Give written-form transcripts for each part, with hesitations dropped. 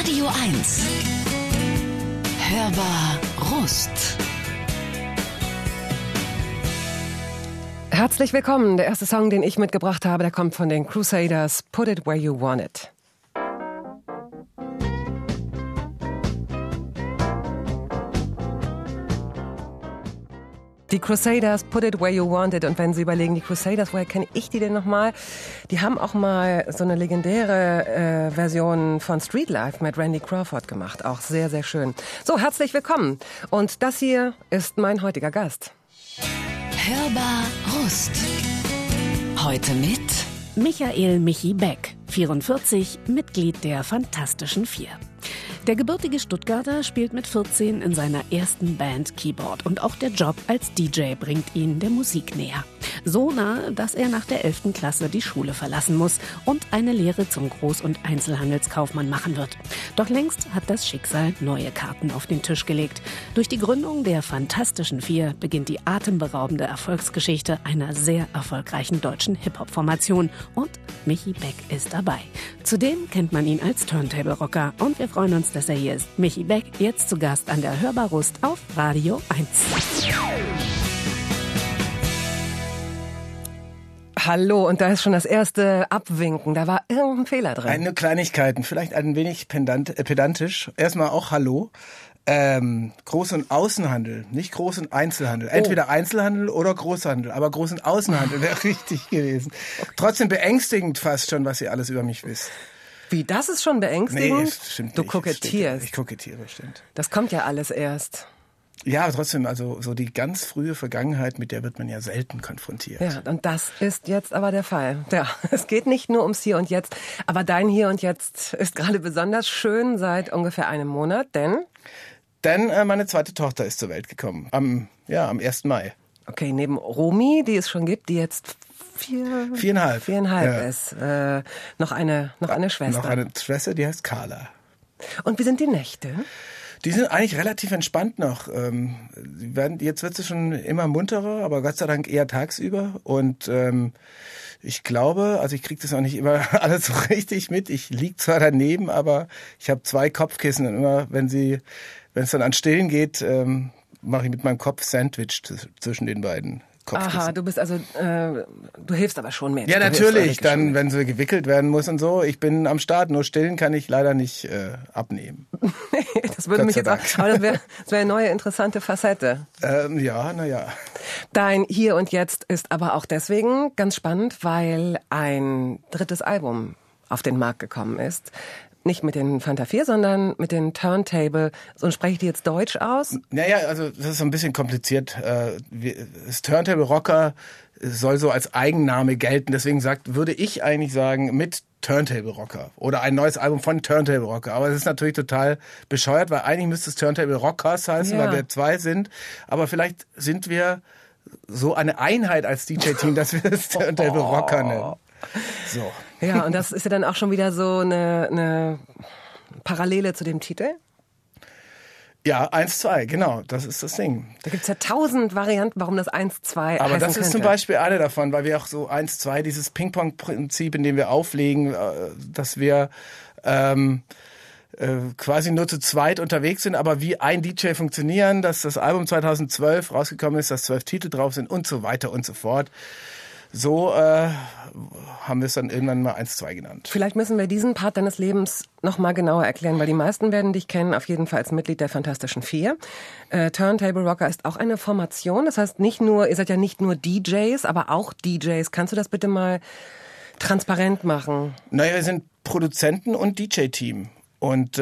Radio 1. Hörbar Rust. Herzlich willkommen. Der erste Song, den ich mitgebracht habe, der kommt von den Crusaders, Put It Where You Want It. Die Crusaders, Put It Where You Want It. Und wenn Sie überlegen, die Crusaders, woher kenne ich die denn nochmal? Die haben auch mal so eine legendäre Version von Street Life mit Randy Crawford gemacht. Auch sehr, sehr schön. So, herzlich willkommen. Und das hier ist mein heutiger Gast. Hörbar Rust. Heute mit Michael Michi Beck, 44, Mitglied der Fantastischen Vier. Der gebürtige Stuttgarter spielt mit 14 in seiner ersten Band Keyboard und auch der Job als DJ bringt ihn der Musik näher. So nah, dass er nach der 11. Klasse die Schule verlassen muss und eine Lehre zum Groß- und Einzelhandelskaufmann machen wird. Doch längst hat das Schicksal neue Karten auf den Tisch gelegt. Durch die Gründung der Fantastischen Vier beginnt die atemberaubende Erfolgsgeschichte einer sehr erfolgreichen deutschen Hip-Hop-Formation und Michi Beck ist dabei. Zudem kennt man ihn als Turntable-Rocker und wir freuen uns, dass er hier ist. Michi Beck, jetzt zu Gast an der Hörbar Rust auf Radio 1. Hallo, und da ist schon das erste Abwinken. Da war irgendein Fehler drin. Eine Kleinigkeiten, vielleicht ein wenig pedantisch. Erstmal auch Hallo. Groß- und Außenhandel, nicht Groß- und Einzelhandel. Entweder Einzelhandel oder Großhandel, aber Groß- und Außenhandel wäre richtig gewesen. Trotzdem beängstigend fast schon, was ihr alles über mich wisst. Wie, das ist schon beängstigend? Nee, stimmt Du nicht. kokettierst. Ich kokettiere, stimmt. Das kommt ja alles erst. Ja, aber trotzdem, also so die ganz frühe Vergangenheit, mit der wird man ja selten konfrontiert. Ja, und das ist jetzt aber der Fall. Ja, es geht nicht nur ums Hier und Jetzt, aber dein Hier und Jetzt ist gerade besonders schön seit ungefähr einem Monat, denn meine zweite Tochter ist zur Welt gekommen, am 1. Mai. okay, neben Romy, die es schon gibt, die jetzt viereinhalb ist, noch eine Schwester. Noch eine Schwester, die heißt Carla. Und wie sind die Nächte? Die sind eigentlich relativ entspannt noch. Jetzt wird sie schon immer munterer, aber Gott sei Dank eher tagsüber. Und ich glaube, also ich kriege das auch nicht immer alles so richtig mit. Ich lieg zwar daneben, aber ich habe 2 Kopfkissen. Und immer, wenn es dann an Stillen geht, mache ich mit meinem Kopf Sandwich zwischen den beiden Kopfkissen. Aha, du bist also, du hilfst aber schon mit. Ja, natürlich, dann, wenn sie gewickelt werden muss und so. Ich bin am Start, nur stillen kann ich leider nicht abnehmen. Das würde mich jetzt auch, aber das wäre eine neue interessante Facette. Ja. Dein Hier und Jetzt ist aber auch deswegen ganz spannend, weil ein drittes Album auf den Markt gekommen ist. Nicht mit den Fanta 4, sondern mit den Turntable. So, und spreche ich die jetzt Deutsch aus? Naja, also das ist so ein bisschen kompliziert. Das Turntable Rocker soll so als Eigenname gelten. Deswegen würde ich eigentlich sagen, mit Turntable Rocker oder ein neues Album von Turntable Rocker. Aber es ist natürlich total bescheuert, weil eigentlich müsste es Turntable Rockers heißen, weil wir 2 sind. Aber vielleicht sind wir so eine Einheit als DJ-Team, dass wir das Turntable Rocker nennen. So. Ja, und das ist ja dann auch schon wieder so eine Parallele zu dem Titel. Ja, 1-2, genau, das ist das Ding. Da gibt's ja 1000 Varianten, warum das 1-2 Aber das ist könnte. zum Beispiel eine davon, weil wir auch so 1-2, dieses Ping-Pong-Prinzip, in dem wir auflegen, dass wir quasi nur zu zweit unterwegs sind, aber wie ein DJ funktionieren, dass das Album 2012 rausgekommen ist, dass 12 Titel drauf sind und so weiter und so fort. So haben wir es dann irgendwann mal 1-2 genannt. Vielleicht müssen wir diesen Part deines Lebens noch mal genauer erklären, weil die meisten werden dich kennen, auf jeden Fall als Mitglied der Fantastischen Vier. Turntable Rocker ist auch eine Formation, das heißt ihr seid ja nicht nur DJs, aber auch DJs. Kannst du das bitte mal transparent machen? Naja, wir sind Produzenten und DJ-Team und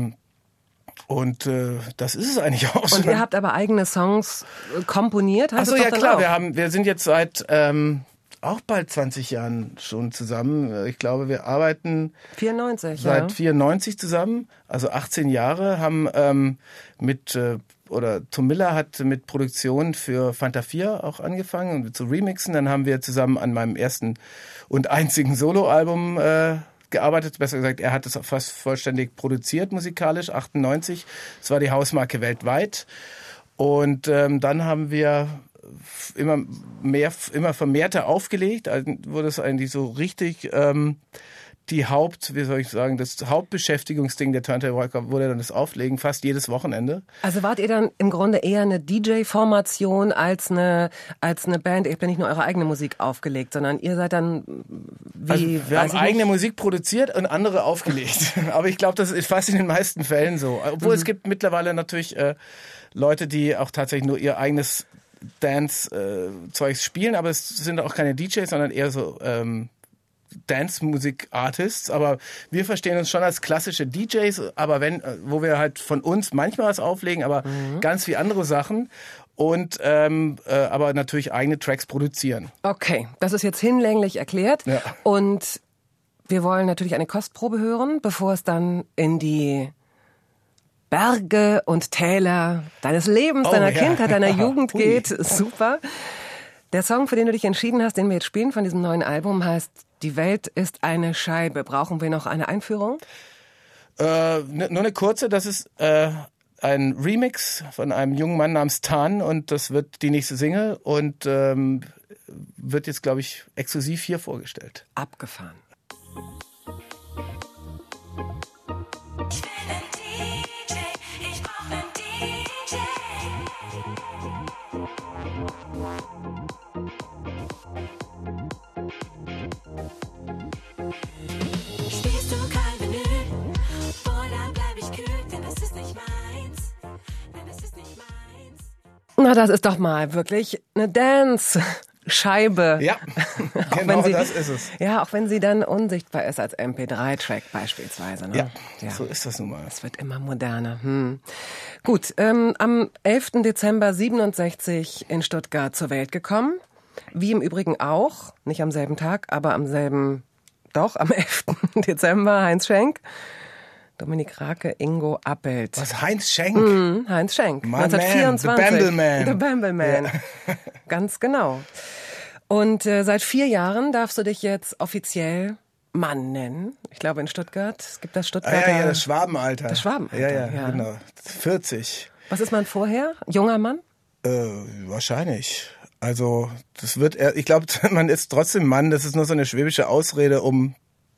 das ist es eigentlich auch schon. Und ihr habt aber eigene Songs komponiert? Ach so, ja klar, wir sind jetzt seit auch bald 20 Jahren schon zusammen. Ich glaube, wir arbeiten 94, seit 94 zusammen, also 18 Jahre, haben Tom Miller hat mit Produktion für Fanta 4 auch angefangen und zu remixen. Dann haben wir zusammen an meinem ersten und einzigen Soloalbum gearbeitet, besser gesagt, er hat es fast vollständig produziert musikalisch, 98. Es war die Hausmarke weltweit. Und dann haben wir immer vermehrter aufgelegt. Also wurde es eigentlich so richtig das Hauptbeschäftigungsding der Turntable Rocker wurde dann das Auflegen fast jedes Wochenende. Also wart ihr dann im Grunde eher eine DJ-Formation als eine Band? Ihr habt ja nicht nur eure eigene Musik aufgelegt, sondern ihr seid dann wir haben eigene Musik produziert und andere aufgelegt. Aber ich glaube, das ist fast in den meisten Fällen so. Obwohl es gibt mittlerweile natürlich Leute, die auch tatsächlich nur ihr eigenes Dance-Zeugs spielen, aber es sind auch keine DJs, sondern eher so Dance-Musik-Artists, aber wir verstehen uns schon als klassische DJs, aber wo wir halt von uns manchmal was auflegen, aber ganz viel andere Sachen und aber natürlich eigene Tracks produzieren. Okay, das ist jetzt hinlänglich erklärt und wir wollen natürlich eine Kostprobe hören, bevor es dann in die Berge und Täler deines Lebens, deiner Kindheit, deiner Jugend geht. Super. Der Song, für den du dich entschieden hast, den wir jetzt spielen von diesem neuen Album, heißt Die Welt ist eine Scheibe. Brauchen wir noch eine Einführung? Nur eine kurze, das ist ein Remix von einem jungen Mann namens Tan und das wird die nächste Single und wird jetzt, glaube ich, exklusiv hier vorgestellt. Abgefahren. Na, das ist doch mal wirklich eine Dance-Scheibe. Ja, genau das ist es. Ja, auch wenn sie dann unsichtbar ist als MP3-Track beispielsweise. Ne? Ja, so ist das nun mal. Es wird immer moderner. Gut, am 11. Dezember 67 in Stuttgart zur Welt gekommen. Wie im Übrigen auch, nicht am selben Tag, aber am 11. Dezember, Heinz Schenk. Dominik Rake, Ingo Appelt. Was, Heinz Schenk? Heinz Schenk, My 1924. Man, the Bambleman. The Bambleman, ja. Ganz genau. Und seit 4 Jahren darfst du dich jetzt offiziell Mann nennen. Ich glaube in Stuttgart, es gibt das Stuttgarter... Ja, das Schwabenalter. Das Schwabenalter, ja, genau. 40. Was ist man vorher? Junger Mann? Wahrscheinlich. Also, ich glaube, man ist trotzdem Mann, das ist nur so eine schwäbische Ausrede, um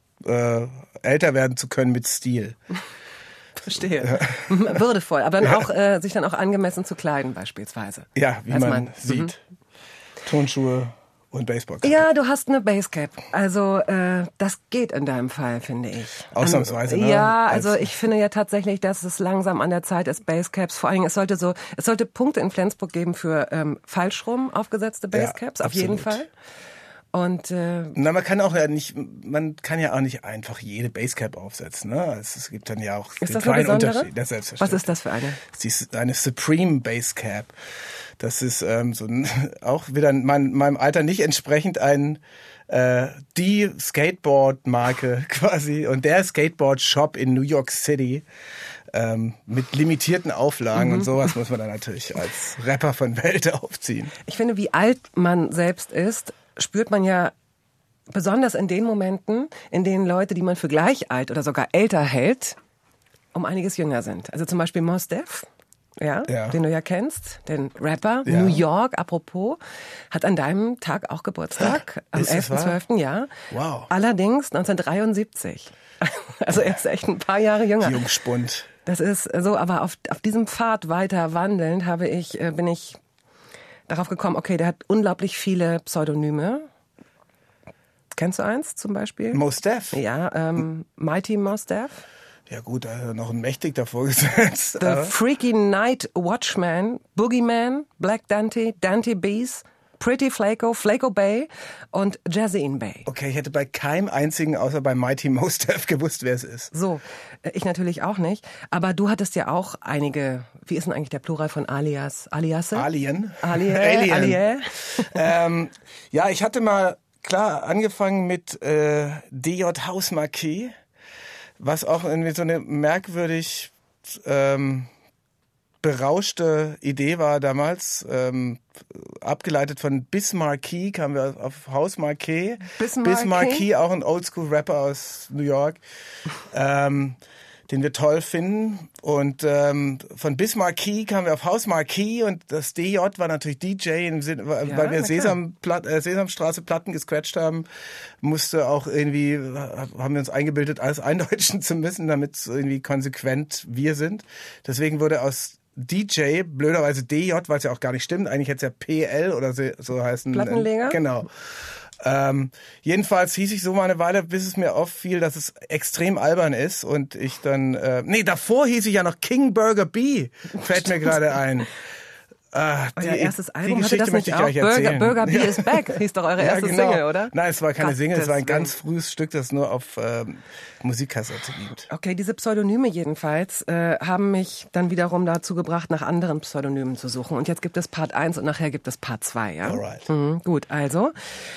älter werden zu können mit Stil. Verstehe. Ja. Würdevoll, aber dann auch sich dann auch angemessen zu kleiden beispielsweise. Ja, wie man sieht. Turnschuhe und Baseballcap. Ja, du hast eine Basecap. Also das geht in deinem Fall, finde ich. Ausnahmsweise, ne? Ja, also ich finde ja tatsächlich, dass es langsam an der Zeit ist, Basecaps. Vor allen Dingen, es sollte Punkte in Flensburg geben für falsch rum aufgesetzte Basecaps, auf jeden Fall. Und man kann ja auch nicht einfach jede Basecap aufsetzen, ne? Es gibt dann ja auch den kleinen Unterschied. Das Was ist das für eine? Das ist eine Supreme Basecap. Das ist auch wieder meinem Alter nicht entsprechend die Skateboard-Marke quasi und der Skateboard-Shop in New York City mit limitierten Auflagen und sowas muss man dann natürlich als Rapper von Welt aufziehen. Ich finde, wie alt man selbst ist, spürt man ja besonders in den Momenten, in denen Leute, die man für gleich alt oder sogar älter hält, um einiges jünger sind. Also zum Beispiel Mos Def, den du ja kennst, den Rapper, New York, apropos, hat an deinem Tag auch Geburtstag, am 11.12. Ja. Wow. Allerdings 1973. Also er ist echt ein paar Jahre jünger. Jungspund. Das ist so, aber auf diesem Pfad weiter wandelnd bin ich darauf gekommen, okay, der hat unglaublich viele Pseudonyme. Kennst du eins zum Beispiel? Mos Def? Ja, Mighty Mos Def. Ja gut, da hat er noch ein Mächtig davor gesetzt. The Freaky Night Watchman, Boogeyman, Black Dante, Dante Bees, Pretty Flaco, Flaco Bay und Jazzy Bay. Okay, ich hätte bei keinem einzigen, außer bei Mighty Mos Def, gewusst, wer es ist. So, ich natürlich auch nicht. Aber du hattest ja auch einige, wie ist denn eigentlich der Plural von Alias? Aliasse? Alien. Alien. Ja, ich hatte mal, klar, angefangen mit DJ Hausmarquis, was auch irgendwie so eine merkwürdig berauschte Idee war damals, abgeleitet von Bismarcky, kamen wir auf Hausmarquis. Bismarcky, auch ein Oldschool-Rapper aus New York, den wir toll finden. Und von Bismarcky kamen wir auf Haus Marquis und das DJ war natürlich DJ, im Sinne, weil wir Sesamstraße Platten gescratcht haben, haben wir uns eingebildet, alles eindeutschen zu müssen, damit es irgendwie konsequent wir sind. Deswegen wurde aus DJ, blöderweise DJ, weil es ja auch gar nicht stimmt, eigentlich hätte es ja PL oder so heißen. Plattenleger? Genau. Jedenfalls hieß ich so mal eine Weile, bis es mir auffiel, dass es extrem albern ist und ich dann, davor hieß ich ja noch King Burger B, fällt mir gerade ein. Euer erstes Album hatte das möchte nicht ich auch? euch erzählen. Burger B is Back hieß doch eure erste genau. Single, oder? Nein, es war keine Single, es war ein ganz Willen. frühes Stück, das nur auf Musikkassette gibt. Okay, diese Pseudonyme jedenfalls haben mich dann wiederum dazu gebracht, nach anderen Pseudonymen zu suchen. Und jetzt gibt es Part 1 und nachher gibt es Part 2, ja? Alright. Gut, also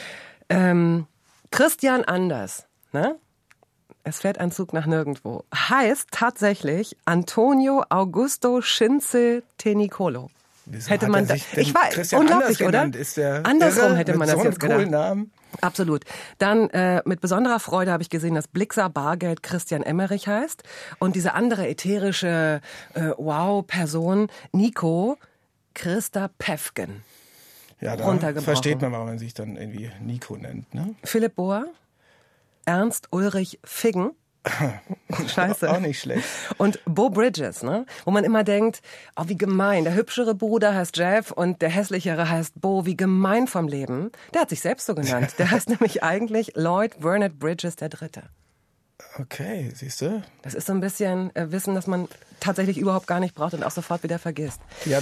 Christian Anders, ne? Es fährt ein Zug nach nirgendwo. Heißt tatsächlich Antonio Augusto Schinzel Tenicolo. Wieso Hätte hat man er da, sich denn ich war Christian unglaublich, Anders oder? genannt? Ist der Andersrum irre hätte man mit das so jetzt einem coolen gedacht. Namen? Absolut. Dann mit besonderer Freude habe ich gesehen, dass Blixa Bargeld Christian Emmerich heißt und diese andere ätherische Wow-Person Nico Christa Päffgen. Ja, da runtergebrochen. versteht man, warum man sich dann irgendwie Nico nennt, ne? Philipp Bohr, Ernst Ulrich Figgen. Scheiße. Auch nicht schlecht. Und Bo Bridges, ne? Wo man immer denkt, oh, wie gemein. Der hübschere Bruder heißt Jeff und der hässlichere heißt Bo. Wie gemein vom Leben. Der hat sich selbst so genannt. Der heißt nämlich eigentlich Lloyd Burnett Bridges III. Okay, siehst du? Das ist so ein bisschen Wissen, das man tatsächlich überhaupt gar nicht braucht und auch sofort wieder vergisst. Ja,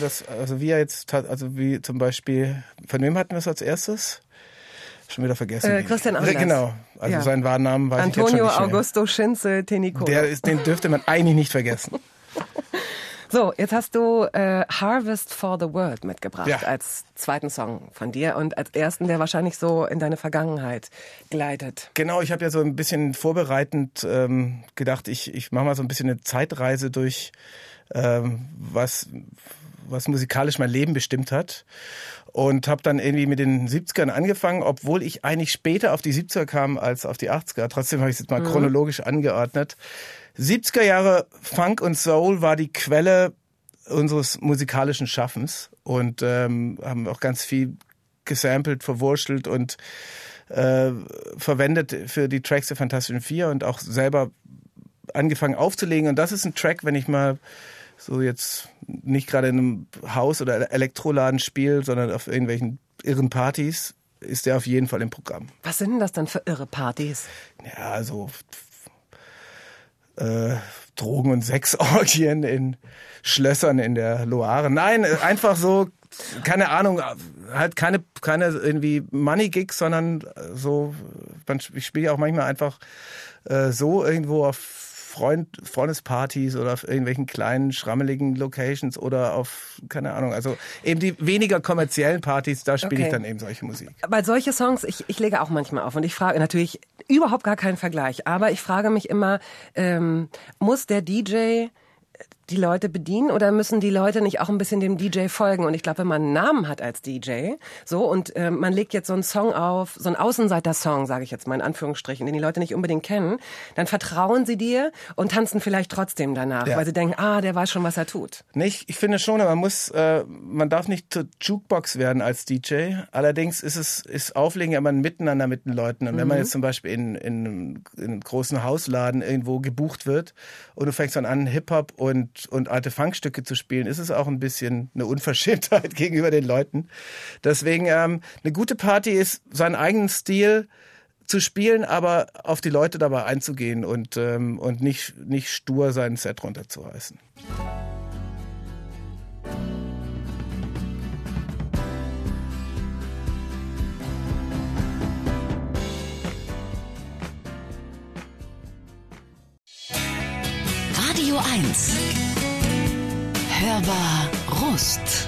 wie zum Beispiel, von wem hatten wir es als erstes? Schon wieder vergessen. Christian Anders. Genau, also Ja. seinen wahren Namen weiß ich jetzt schon Antonio nicht mehr. Augusto Schinzel Tenicolo. Den dürfte man eigentlich nicht vergessen. So, jetzt hast du Harvest for the World mitgebracht Ja. als zweiten Song von dir und als ersten, der wahrscheinlich so in deine Vergangenheit gleitet. Genau, ich habe ja so ein bisschen vorbereitend gedacht, ich mache mal so ein bisschen eine Zeitreise durch, was musikalisch mein Leben bestimmt hat. Und habe dann irgendwie mit den 70ern angefangen, obwohl ich eigentlich später auf die 70er kam als auf die 80er. Trotzdem habe ich es jetzt mal chronologisch angeordnet. 70er Jahre Funk und Soul war die Quelle unseres musikalischen Schaffens und haben auch ganz viel gesampelt, verwurschtelt und verwendet für die Tracks der Fantastischen Vier und auch selber angefangen aufzulegen. Und das ist ein Track, wenn ich mal so jetzt nicht gerade in einem Haus- oder Elektroladen spiele, sondern auf irgendwelchen irren Partys, ist der auf jeden Fall im Programm. Was sind denn das dann für irre Partys? Ja, also Drogen- und Sexorgien in Schlössern in der Loire. Nein, einfach so, keine Ahnung, halt keine irgendwie Money-Gigs, sondern so, ich spiele ja auch manchmal einfach so irgendwo auf Freundespartys oder auf irgendwelchen kleinen, schrammeligen Locations oder auf, keine Ahnung, also eben die weniger kommerziellen Partys, da spiele ich dann eben solche Musik. Weil solche Songs, ich lege auch manchmal auf und ich frage natürlich überhaupt gar keinen Vergleich, aber ich frage mich immer, muss der DJ die Leute bedienen oder müssen die Leute nicht auch ein bisschen dem DJ folgen? Und ich glaube, wenn man einen Namen hat als DJ, so und man legt jetzt so einen Song auf, so einen Außenseiter-Song, sage ich jetzt mal in Anführungsstrichen, den die Leute nicht unbedingt kennen, dann vertrauen sie dir und tanzen vielleicht trotzdem danach, weil sie denken, der weiß schon, was er tut. Ich finde schon, man darf nicht zur Jukebox werden als DJ. Allerdings ist Auflegen ja immer ein Miteinander mit den Leuten. Und wenn man jetzt zum Beispiel in einem großen Hausladen irgendwo gebucht wird und du fängst dann an, Hip-Hop und alte Funkstücke zu spielen, ist es auch ein bisschen eine Unverschämtheit gegenüber den Leuten. Deswegen eine gute Party ist, seinen eigenen Stil zu spielen, aber auf die Leute dabei einzugehen und nicht stur seinen Set runterzureißen. Radio 1. Hörbar Rust.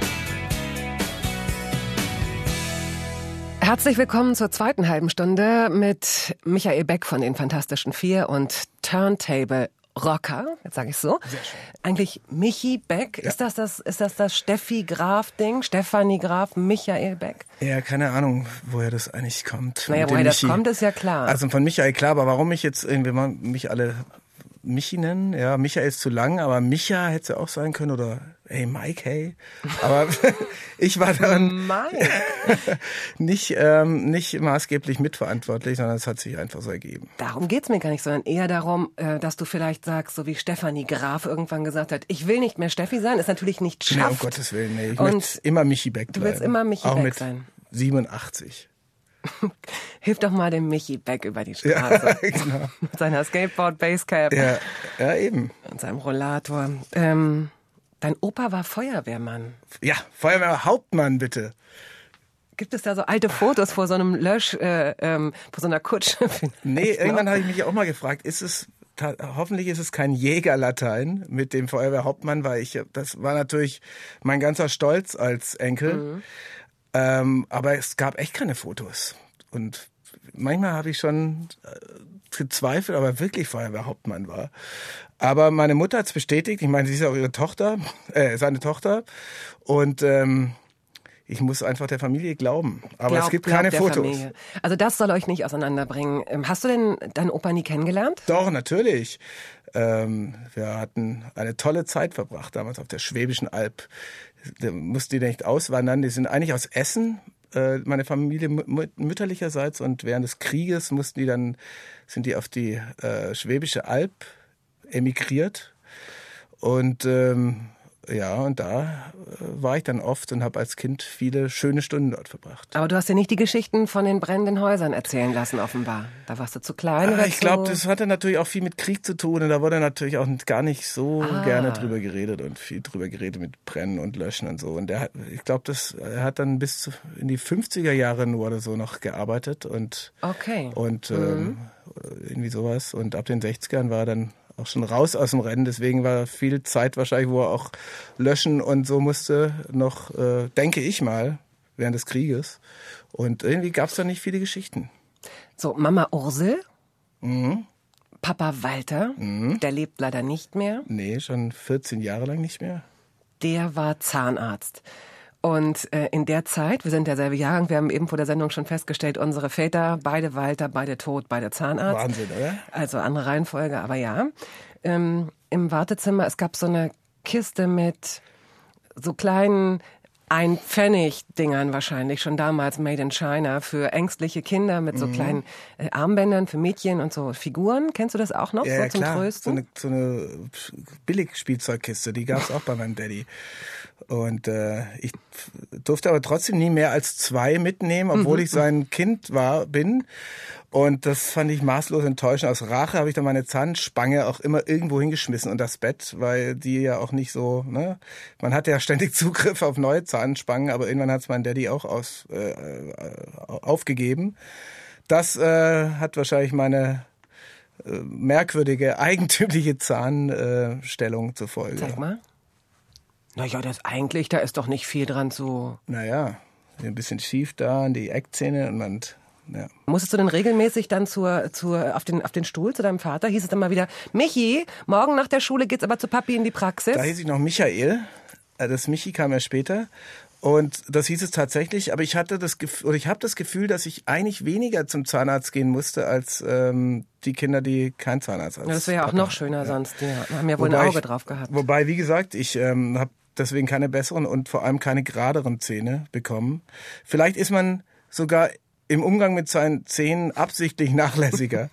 Herzlich willkommen zur zweiten halben Stunde mit Michael Beck von den Fantastischen Vier und Turntable Rocker, jetzt sage ich so. Sehr schön. Eigentlich Michi Beck, Ja. ist das Steffi Graf Ding, Stefanie Graf, Michael Beck? Ja, keine Ahnung, woher das eigentlich kommt. Naja, Mit dem woher das Michi. kommt, ist ja klar. Also von Michael klar, aber warum ich jetzt irgendwie mich alle Michi nennen. Ja, Michael ist zu lang, aber Micha hätte es ja auch sein können oder hey Mike, hey. Aber ich war dann nicht maßgeblich mitverantwortlich, sondern es hat sich einfach so ergeben. Darum geht's mir gar nicht, sondern eher darum, dass du vielleicht sagst, so wie Stefanie Graf irgendwann gesagt hat, ich will nicht mehr Steffi sein, ist natürlich nicht schafft. Nee, um Gottes Willen, nee. Ich möchte immer Michi Beck bleiben. Du willst immer Michi Beck sein. 87. Hilf doch mal dem Michi Beck über die Straße. Ja, genau. Mit seiner Skateboard-Basecap. Ja, eben. Und seinem Rollator. Dein Opa war Feuerwehrmann. Ja, Feuerwehrhauptmann, bitte. Gibt es da so alte Fotos vor so einem vor so einer Kutsche? Nee, irgendwann habe ich mich auch mal gefragt, hoffentlich ist es kein Jägerlatein mit dem Feuerwehrhauptmann, weil das war natürlich mein ganzer Stolz als Enkel. Mhm. Aber es gab echt keine Fotos. Und manchmal habe ich schon gezweifelt, ob er wirklich Feuerwehrhauptmann war. Aber meine Mutter hat es bestätigt. Ich meine, sie ist ja auch seine Tochter. Und ich muss einfach der Familie glauben. Aber es gibt keine Fotos. Familie. Also das soll euch nicht auseinanderbringen. Hast du denn deinen Opa nie kennengelernt? Doch, natürlich. Wir hatten eine tolle Zeit verbracht, damals auf der Schwäbischen Alb. Da mussten die nicht auswandern. Die sind eigentlich aus Essen, meine Familie mütterlicherseits. Und während des Krieges sind die auf die Schwäbische Alb emigriert. Und und da war ich dann oft und habe als Kind viele schöne Stunden dort verbracht. Aber du hast ja nicht die Geschichten von den brennenden Häusern erzählen lassen, offenbar. Da warst du zu klein oder Ich glaube, das hatte natürlich auch viel mit Krieg zu tun und da wurde natürlich auch gar nicht so gerne drüber geredet und viel drüber geredet mit Brennen und Löschen und so. Und ich glaube, er hat dann bis in die 50er Jahre nur oder so noch gearbeitet und irgendwie sowas. Und ab den 60ern war er dann auch schon raus aus dem Rennen, deswegen war viel Zeit wahrscheinlich, wo er auch löschen und so musste noch, denke ich mal, während des Krieges. Und irgendwie gab es da nicht viele Geschichten. So, Mama Ursel, Papa Walter, der lebt leider nicht mehr. Nee, schon 14 Jahre lang nicht mehr. Der war Zahnarzt. Und in der Zeit, wir sind derselbe Jahrgang, wir haben eben vor der Sendung schon festgestellt, unsere Väter, beide Walter, beide tot, beide Zahnarzt. Wahnsinn, oder? Also andere Reihenfolge, aber ja. Im Wartezimmer, es gab so eine Kiste mit so kleinen 1-Pfennig-Dingern wahrscheinlich, schon damals made in China, für ängstliche Kinder mit so kleinen Armbändern für Mädchen und so Figuren. Kennst du das auch noch, ja, so zum klar. Trösten? So eine Billigspielzeugkiste, die gab es auch bei meinem Daddy. Und ich durfte aber trotzdem nie mehr als 2 mitnehmen, obwohl ich sein Kind bin. Und das fand ich maßlos enttäuschend. Aus Rache habe ich dann meine Zahnspange auch immer irgendwo hingeschmissen unter das Bett, weil die ja auch nicht so, ne? Man hatte ja ständig Zugriff auf neue Zahnspangen, aber irgendwann hat es mein Daddy auch aufgegeben. Das hat wahrscheinlich meine merkwürdige, eigentümliche Zahnstellung zur Folge. Zeig mal. Naja, da ist doch nicht viel dran zu... Naja, ein bisschen schief da an die Eckzähne und ja. Musstest du denn regelmäßig dann auf den Stuhl zu deinem Vater? Hieß es dann mal wieder, Michi, morgen nach der Schule geht's aber zu Papi in die Praxis? Da hieß ich noch Michael. Das Michi kam ja später. Und das hieß es tatsächlich, aber ich habe das Gefühl, dass ich eigentlich weniger zum Zahnarzt gehen musste als die Kinder, die keinen Zahnarzt hatten. Ja, das wäre ja auch noch schöner sonst. Die haben ja wohl ein Auge drauf gehabt. Wobei, wie gesagt, ich habe deswegen keine besseren und vor allem keine geraderen Zähne bekommen. Vielleicht ist man sogar im Umgang mit seinen Zähnen absichtlich nachlässiger,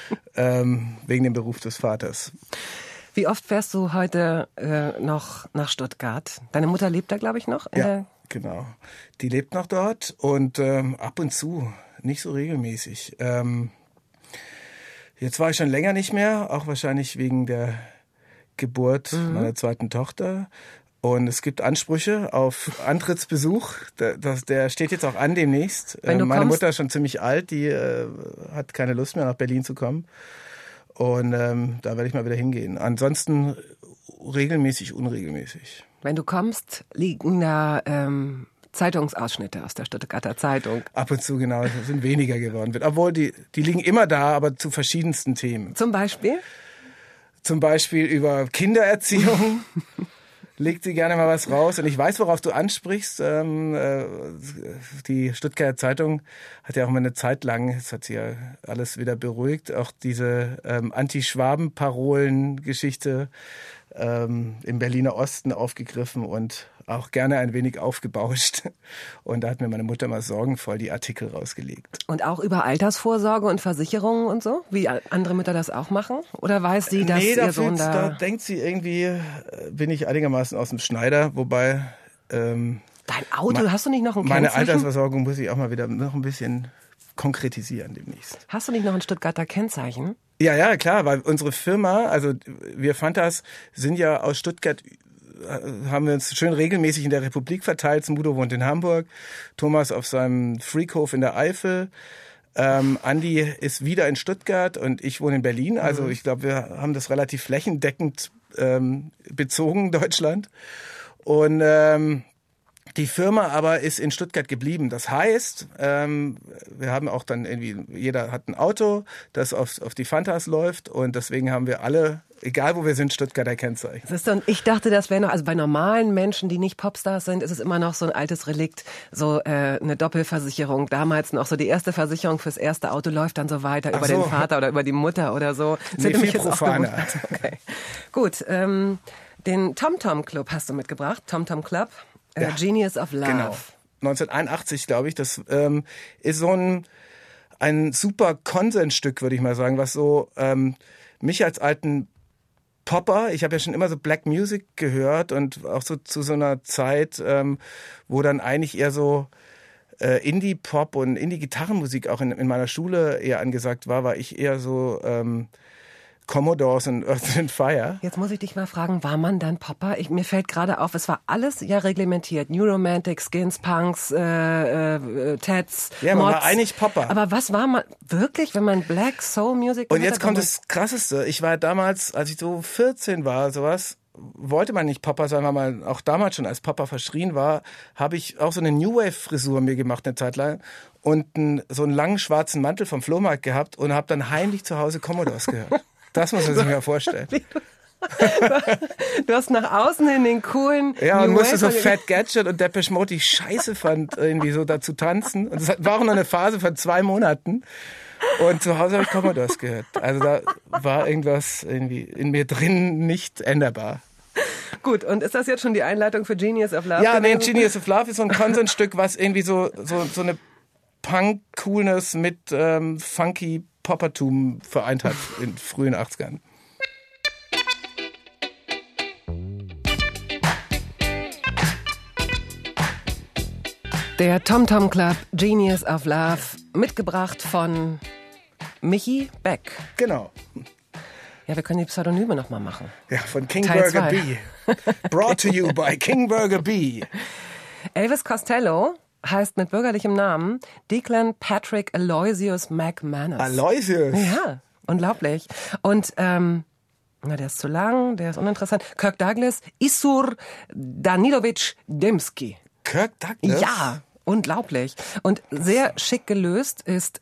wegen dem Beruf des Vaters. Wie oft fährst du heute noch nach Stuttgart? Deine Mutter lebt da, glaube ich, noch? Ja, genau. Die lebt noch dort und ab und zu, nicht so regelmäßig. Jetzt war ich schon länger nicht mehr, auch wahrscheinlich wegen der Geburt meiner zweiten Tochter. Und es gibt Ansprüche auf Antrittsbesuch. Der steht jetzt auch an demnächst. Meine Mutter ist schon ziemlich alt, die hat keine Lust mehr, nach Berlin zu kommen. Und da werde ich mal wieder hingehen. Ansonsten regelmäßig, unregelmäßig. Wenn du kommst, liegen da Zeitungsausschnitte aus der Stuttgarter Zeitung. Ab und zu, genau. Das sind weniger geworden. Obwohl, die liegen immer da, aber zu verschiedensten Themen. Zum Beispiel? Zum Beispiel über Kindererziehung. legt sie gerne mal was raus. Und ich weiß, worauf du ansprichst. Die Stuttgarter Zeitung hat ja auch mal eine Zeit lang, jetzt hat sie ja alles wieder beruhigt, auch diese Anti-Schwaben-Parolen-Geschichte im Berliner Osten aufgegriffen und auch gerne ein wenig aufgebauscht. Und da hat mir meine Mutter mal sorgenvoll die Artikel rausgelegt. Und auch über Altersvorsorge und Versicherungen und so? Wie andere Mütter das auch machen? Oder weiß sie, dass ihr Sohn da denkt sie irgendwie, bin ich einigermaßen aus dem Schneider, wobei... Dein Auto, hast du nicht noch ein Meine Kennzeichen? Altersversorgung muss ich auch mal wieder noch ein bisschen konkretisieren demnächst. Hast du nicht noch ein Stuttgarter Kennzeichen? Ja, klar, weil unsere Firma, also wir Fantas sind ja aus Stuttgart, haben wir uns schön regelmäßig in der Republik verteilt. Smudo wohnt in Hamburg, Thomas auf seinem Freakhof in der Eifel, Andi ist wieder in Stuttgart und ich wohne in Berlin. Also ich glaube, wir haben das relativ flächendeckend bezogen, Deutschland. Und die Firma aber ist in Stuttgart geblieben. Das heißt, wir haben auch dann irgendwie, jeder hat ein Auto, das auf die Fantas läuft und deswegen haben wir alle, egal wo wir sind, Stuttgarter Kennzeichen. Und ich dachte, das wäre noch, also bei normalen Menschen, die nicht Popstars sind, ist es immer noch so ein altes Relikt, so eine Doppelversicherung. Damals noch so die erste Versicherung fürs erste Auto läuft dann so weiter über den Vater oder über die Mutter oder so. Nee, viel profaner. Okay. Gut, den TomTom Club hast du mitgebracht, TomTom Club. Ja, Genius of Love. Genau. 1981, glaube ich. Das ist so ein super Konsensstück, würde ich mal sagen, was so mich als alten Popper, ich habe ja schon immer so Black Music gehört und auch so zu so einer Zeit, wo dann eigentlich eher so Indie-Pop und Indie-Gitarrenmusik auch in meiner Schule eher angesagt war ich eher so Commodores und Earth and Fire. Jetzt muss ich dich mal fragen, war man dann Popper? Mir fällt gerade auf, es war alles ja reglementiert. New Romantic, Skins, Punks, Tats, Ja, man Mods. war eigentlich Popper. Aber was war man wirklich, wenn man Black Soul Music Und jetzt kommt das Krasseste. Ich war damals, als ich so 14 war, sowas, wollte man nicht Popper sein, weil man auch damals schon als Popper verschrien war, habe ich auch so eine New Wave Frisur mir gemacht eine Zeit lang und so einen langen schwarzen Mantel vom Flohmarkt gehabt und habe dann heimlich zu Hause Commodores gehört. Das muss man sich mal vorstellen. Du hast nach außen hin den coolen Ja, und New musste so Wave- Fat Gadget und Depeche Mode, die ich scheiße fand, irgendwie so dazu tanzen. Und es war auch nur eine Phase von 2 Monaten. Und zu Hause habe ich Commodores gehört. Also da war irgendwas irgendwie in mir drin nicht änderbar. Gut, und ist das jetzt schon die Einleitung für Genius of Love? Ja, nee, gewesen? Genius of Love ist so ein Konsensstück, was irgendwie so eine Punk-Coolness mit funky Poppertum vereint hat in frühen 80ern. Der TomTom Club, Genius of Love, mitgebracht von Michi Beck. Genau. Ja, wir können die Pseudonyme nochmal machen. Ja, von King Teil Burger 2. B. Brought to you by King Burger B. Elvis Costello heißt mit bürgerlichem Namen Declan Patrick Aloysius McManus. Aloysius. Ja, unglaublich. Und der ist zu lang, der ist uninteressant. Kirk Douglas, Isur Danilovic Demski. Kirk Douglas? Ja, unglaublich. Und sehr schick gelöst ist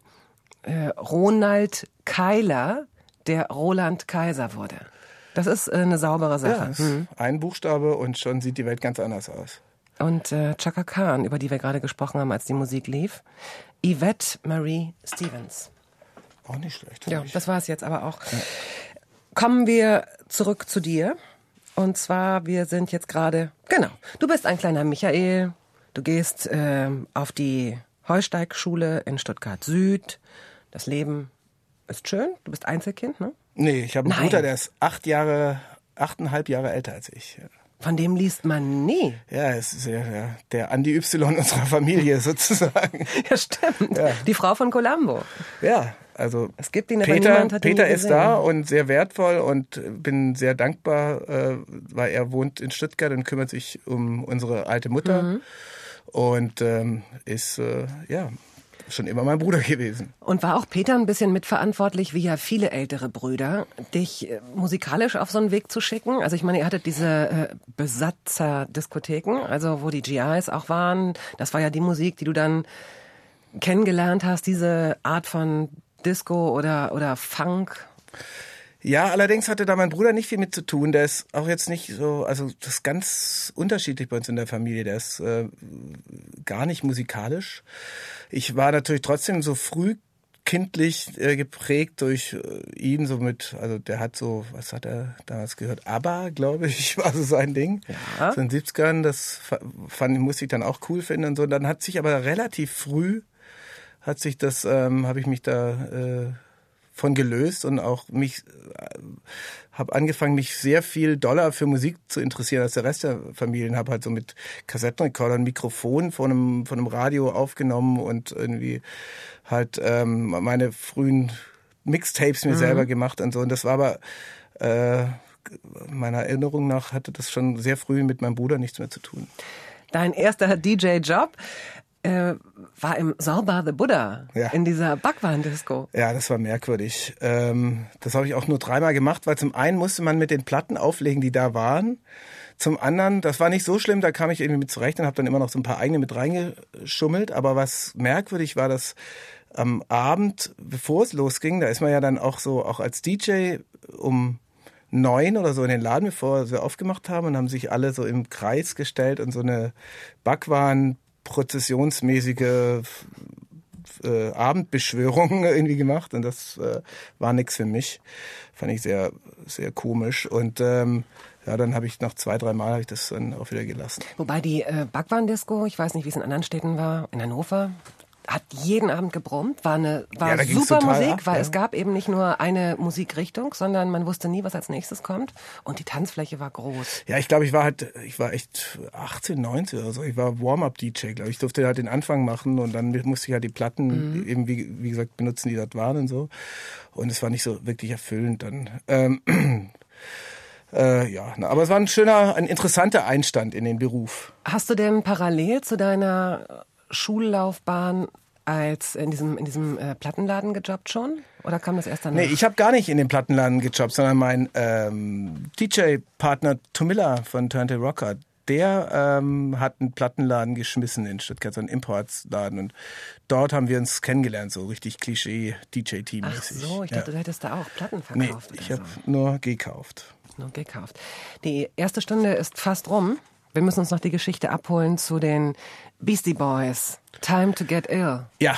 Ronald Keiler, der Roland Kaiser wurde. Das ist eine saubere Sache. Ja, ein Buchstabe und schon sieht die Welt ganz anders aus. Und Chaka Khan, über die wir gerade gesprochen haben, als die Musik lief. Yvette Marie Stevens. Auch nicht schlecht. Ja, das war es jetzt aber auch. Ja. Kommen wir zurück zu dir. Und zwar, wir sind jetzt gerade, genau, du bist ein kleiner Michael. Du gehst auf die Heusteig-Schule in Stuttgart Süd. Das Leben ist schön. Du bist Einzelkind, ne? Nee, ich habe einen Bruder, der ist 8,5 Jahre älter als ich. Von dem liest man nie. Ja, es ist der Andi Y unserer Familie sozusagen. Ja, stimmt. Ja. Die Frau von Columbo. Ja, also es gibt ihn, aber niemand hat ihn Peter nie ist da und sehr wertvoll und bin sehr dankbar, weil er wohnt in Stuttgart und kümmert sich um unsere alte Mutter und ist schon immer mein Bruder gewesen. Und war auch Peter ein bisschen mitverantwortlich, wie ja viele ältere Brüder, dich musikalisch auf so einen Weg zu schicken? Also ich meine, ihr hattet diese Besatzer-Diskotheken, also wo die GIs auch waren. Das war ja die Musik, die du dann kennengelernt hast, diese Art von Disco oder Funk. Ja, allerdings hatte da mein Bruder nicht viel mit zu tun. Der ist auch jetzt nicht so, also das ist ganz unterschiedlich bei uns in der Familie. Der ist gar nicht musikalisch. Ich war natürlich trotzdem so früh kindlich geprägt durch ihn, so mit, also der hat so, was hat er damals gehört? ABBA, glaube ich, war so sein Ding. Ja. So in den 70ern, das musste ich dann auch cool finden und so. Dann hat sich aber relativ früh, habe ich mich da von gelöst und auch habe angefangen, mich sehr viel doller für Musik zu interessieren als der Rest der Familien. Habe halt so mit Kassettenrekorder und Mikrofon von einem Radio aufgenommen und irgendwie halt meine frühen Mixtapes mir selber gemacht und so. Und das war aber meiner Erinnerung nach hatte das schon sehr früh mit meinem Bruder nichts mehr zu tun. Dein erster DJ-Job war im Zorba the Buddha, in dieser Bhagwan-Disco. Ja, das war merkwürdig. Das habe ich auch nur 3-mal gemacht, weil zum einen musste man mit den Platten auflegen, die da waren. Zum anderen, das war nicht so schlimm, da kam ich irgendwie mit zurecht und habe dann immer noch so ein paar eigene mit reingeschummelt. Aber was merkwürdig war, dass am Abend, bevor es losging, da ist man ja dann auch als DJ um 9 oder so in den Laden, bevor wir aufgemacht haben, und haben sich alle so im Kreis gestellt und so eine Bhagwan-prozessionsmäßige Abendbeschwörung irgendwie gemacht, und das war nix für mich. Fand ich sehr, sehr komisch. Und dann habe ich nach 2-3 Mal das dann auch wieder gelassen. Wobei die Bhagwan-Disco, ich weiß nicht, wie es in anderen Städten war, in Hannover, hat jeden Abend gebrummt, war super Musik, weil es gab eben nicht nur eine Musikrichtung, sondern man wusste nie, was als nächstes kommt, und die Tanzfläche war groß. Ja, ich glaube, ich war echt 18, 19 oder so. Ich war Warm-Up-DJ, glaube ich. Ich durfte halt den Anfang machen und dann musste ich halt die Platten eben, wie gesagt, benutzen, die dort waren und so. Und es war nicht so wirklich erfüllend dann. Aber es war ein interessanter Einstand in den Beruf. Hast du denn parallel zu deiner Schullaufbahn als in diesem Plattenladen gejobbt schon? Oder kam das erst danach? Nee, ich habe gar nicht in dem Plattenladen gejobbt, sondern mein DJ-Partner Tomilla von Turntable Rocker, der hat einen Plattenladen geschmissen in Stuttgart, so einen Importsladen. Und dort haben wir uns kennengelernt, so richtig Klischee-DJ-Team-mäßig. Ach so, ich dachte, du hättest da auch Platten verkauft. Nee, ich habe nur gekauft. Die erste Stunde ist fast rum. Wir müssen uns noch die Geschichte abholen zu den Beastie Boys. Time to Get Ill. Ja,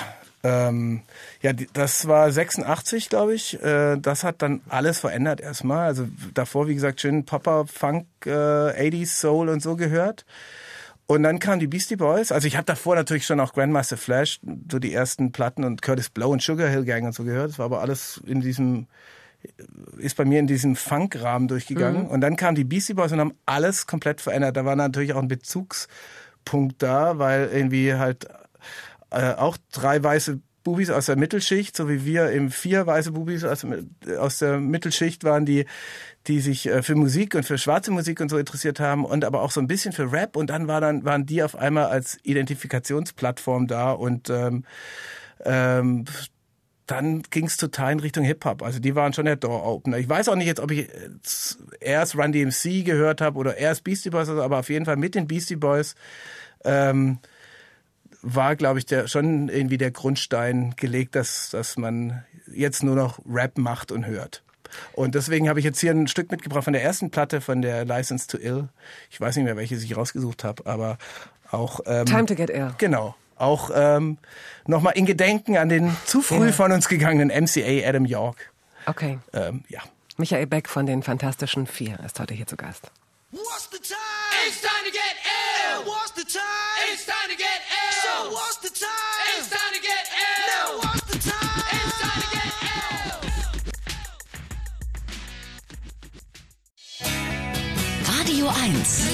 das war 86, glaube ich. Das hat dann alles verändert erstmal. Also davor, wie gesagt, schön Popper, Funk, 80s, Soul und so gehört. Und dann kamen die Beastie Boys. Also ich habe davor natürlich schon auch Grandmaster Flash, so die ersten Platten, und Curtis Blow und Sugar Hill Gang und so gehört. Das war aber alles ist bei mir in diesem Funk-Rahmen durchgegangen. Und dann kamen die Beastie Boys und haben alles komplett verändert. Da war natürlich auch ein Bezugspunkt da, weil irgendwie halt auch 3 weiße Bubis aus der Mittelschicht, so wie wir eben 4 weiße Bubis aus der Mittelschicht waren, die sich für Musik und für schwarze Musik und so interessiert haben, und aber auch so ein bisschen für Rap. Und dann waren die auf einmal als Identifikationsplattform da, und dann ging es total in Richtung Hip-Hop. Also die waren schon der Door-Opener. Ich weiß auch nicht jetzt, ob ich erst Run DMC gehört habe oder erst Beastie Boys, aber auf jeden Fall mit den Beastie Boys war, glaube ich, schon irgendwie der Grundstein gelegt, dass man jetzt nur noch Rap macht und hört. Und deswegen habe ich jetzt hier ein Stück mitgebracht von der ersten Platte, von der License to Ill. Ich weiß nicht mehr, welche ich rausgesucht habe, aber auch... Time to Get Ill. Genau. Auch nochmal in Gedenken an den zu früh von uns gegangenen MCA Adam York. Okay. Michael Beck von den Fantastischen 4 ist heute hier zu Gast. What's the time? It's time to get ill. What's the time? It's time to get ill. So what's the time? It's time to get ill. Now what's the time? It's time to get ill. Radio 1.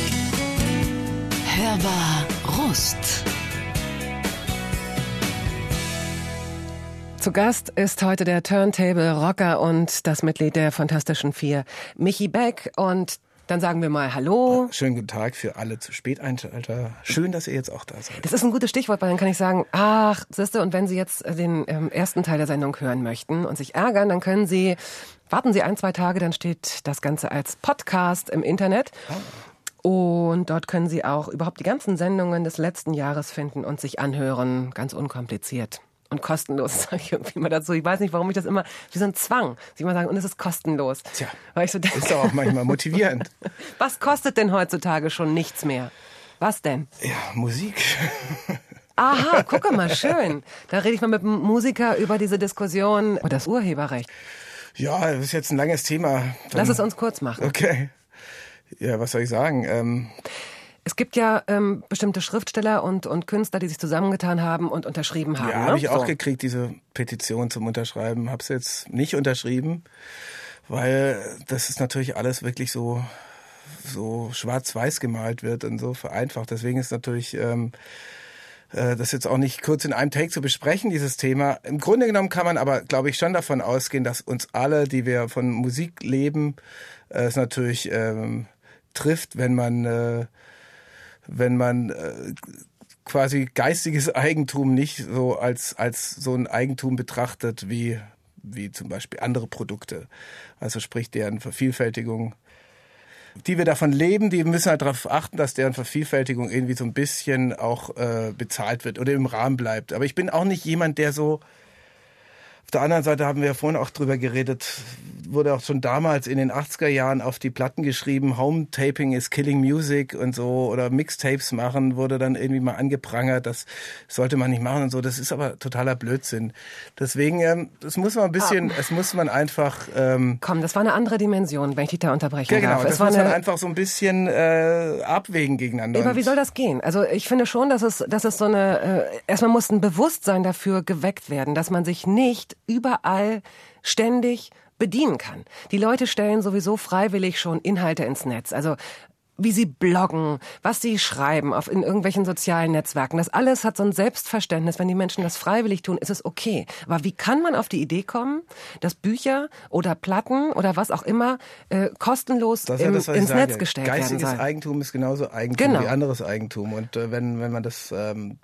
Hörbar Rust. Zu Gast ist heute der Turntable Rocker und das Mitglied der Fantastischen 4, Michi Beck. Und dann sagen wir mal Hallo. Schönen guten Tag für alle zu Späteinschalter. Schön, dass ihr jetzt auch da seid. Das ist ein gutes Stichwort, weil dann kann ich sagen, siehste, und wenn Sie jetzt den ersten Teil der Sendung hören möchten und sich ärgern, dann warten Sie 1-2 Tage, dann steht das Ganze als Podcast im Internet. Und dort können Sie auch überhaupt die ganzen Sendungen des letzten Jahres finden und sich anhören, ganz unkompliziert. und kostenlos, sage ich irgendwie immer dazu. Ich weiß nicht, warum ich das immer, wie so ein Zwang, dass ich immer sage, und es ist kostenlos. Tja, weil ich so denke, ist doch auch manchmal motivierend. was kostet denn heutzutage schon nichts mehr? Was denn? Ja, Musik. Aha, gucke mal, schön. Da rede ich mal mit einem Musiker über diese Diskussion und das Urheberrecht. Ja, das ist jetzt ein langes Thema. Lass es uns kurz machen. Okay. Ja, was soll ich sagen? Es gibt ja bestimmte Schriftsteller und Künstler, die sich zusammengetan haben und unterschrieben haben. Ja, ne? habe ich auch So. gekriegt, diese Petition zum Unterschreiben. Habe es jetzt nicht unterschrieben, weil das ist natürlich alles wirklich so schwarz-weiß gemalt wird und so vereinfacht. Deswegen ist natürlich das jetzt auch nicht kurz in einem Take zu besprechen, dieses Thema. Im Grunde genommen kann man aber, glaube ich, schon davon ausgehen, dass uns alle, die wir von Musik leben, es natürlich trifft, wenn man quasi geistiges Eigentum nicht so als so ein Eigentum betrachtet wie zum Beispiel andere Produkte. Also sprich deren Vervielfältigung. Die wir davon leben, die müssen halt darauf achten, dass deren Vervielfältigung irgendwie so ein bisschen auch bezahlt wird oder im Rahmen bleibt. Aber ich bin auch nicht jemand, der so... Auf der anderen Seite haben wir ja vorhin auch drüber geredet, wurde auch schon damals in den 80er Jahren auf die Platten geschrieben, Home-Taping is killing music und so, oder Mixtapes machen, wurde dann irgendwie mal angeprangert, das sollte man nicht machen und so. Das ist aber totaler Blödsinn. Deswegen, das muss man ein bisschen, es muss man einfach... Komm, das war eine andere Dimension, wenn ich dich da unterbrechen ja, genau, darf. das muss man einfach so ein bisschen abwägen gegeneinander. Aber wie soll das gehen? Also ich finde schon, dass es so eine... erstmal muss ein Bewusstsein dafür geweckt werden, dass man sich nicht überall ständig bedienen kann. Die Leute stellen sowieso freiwillig schon Inhalte ins Netz. Also wie sie bloggen, was sie schreiben in irgendwelchen sozialen Netzwerken. Das alles hat so ein Selbstverständnis. Wenn die Menschen das freiwillig tun, ist es okay. Aber wie kann man auf die Idee kommen, dass Bücher oder Platten oder was auch immer kostenlos ins Netz gestellt werden sollen? Geistiges Eigentum ist genauso Eigentum wie anderes Eigentum. Und wenn man das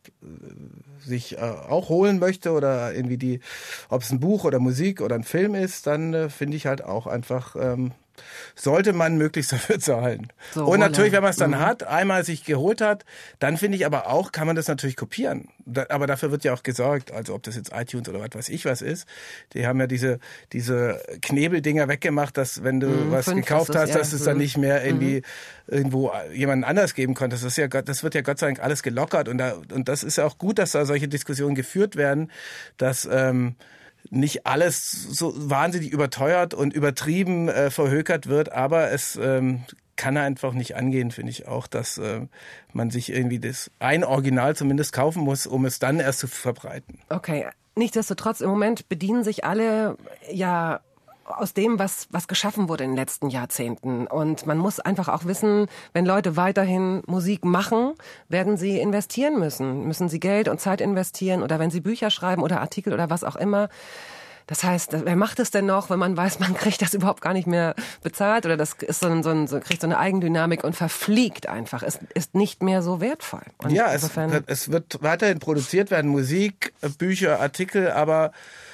sich auch holen möchte oder irgendwie ob es ein Buch oder Musik oder ein Film ist, dann finde ich halt auch einfach... sollte man möglichst dafür zahlen. So, und natürlich, wenn man es dann hat, einmal sich geholt hat, dann finde ich aber auch, kann man das natürlich kopieren. Aber dafür wird ja auch gesorgt, also ob das jetzt iTunes oder was weiß ich was ist. Die haben ja diese Knebeldinger weggemacht, dass wenn du was gekauft hast, dass es dann nicht mehr irgendwie irgendwo jemanden anders geben konntest. Das wird ja Gott sei Dank alles gelockert und das ist ja auch gut, dass da solche Diskussionen geführt werden, dass nicht alles so wahnsinnig überteuert und übertrieben verhökert wird, aber es kann einfach nicht angehen, finde ich auch, dass man sich irgendwie ein Original zumindest kaufen muss, um es dann erst zu verbreiten. Okay, nichtsdestotrotz, im Moment bedienen sich alle ja aus dem, was geschaffen wurde in den letzten Jahrzehnten. Und man muss einfach auch wissen, wenn Leute weiterhin Musik machen, werden sie investieren müssen. Müssen sie Geld und Zeit investieren oder wenn sie Bücher schreiben oder Artikel oder was auch immer. Das heißt, wer macht es denn noch, wenn man weiß, man kriegt das überhaupt gar nicht mehr bezahlt oder das ist kriegt so eine Eigendynamik und verfliegt einfach. Es ist nicht mehr so wertvoll. Und ja, es wird weiterhin produziert werden, Musik, Bücher, Artikel, aber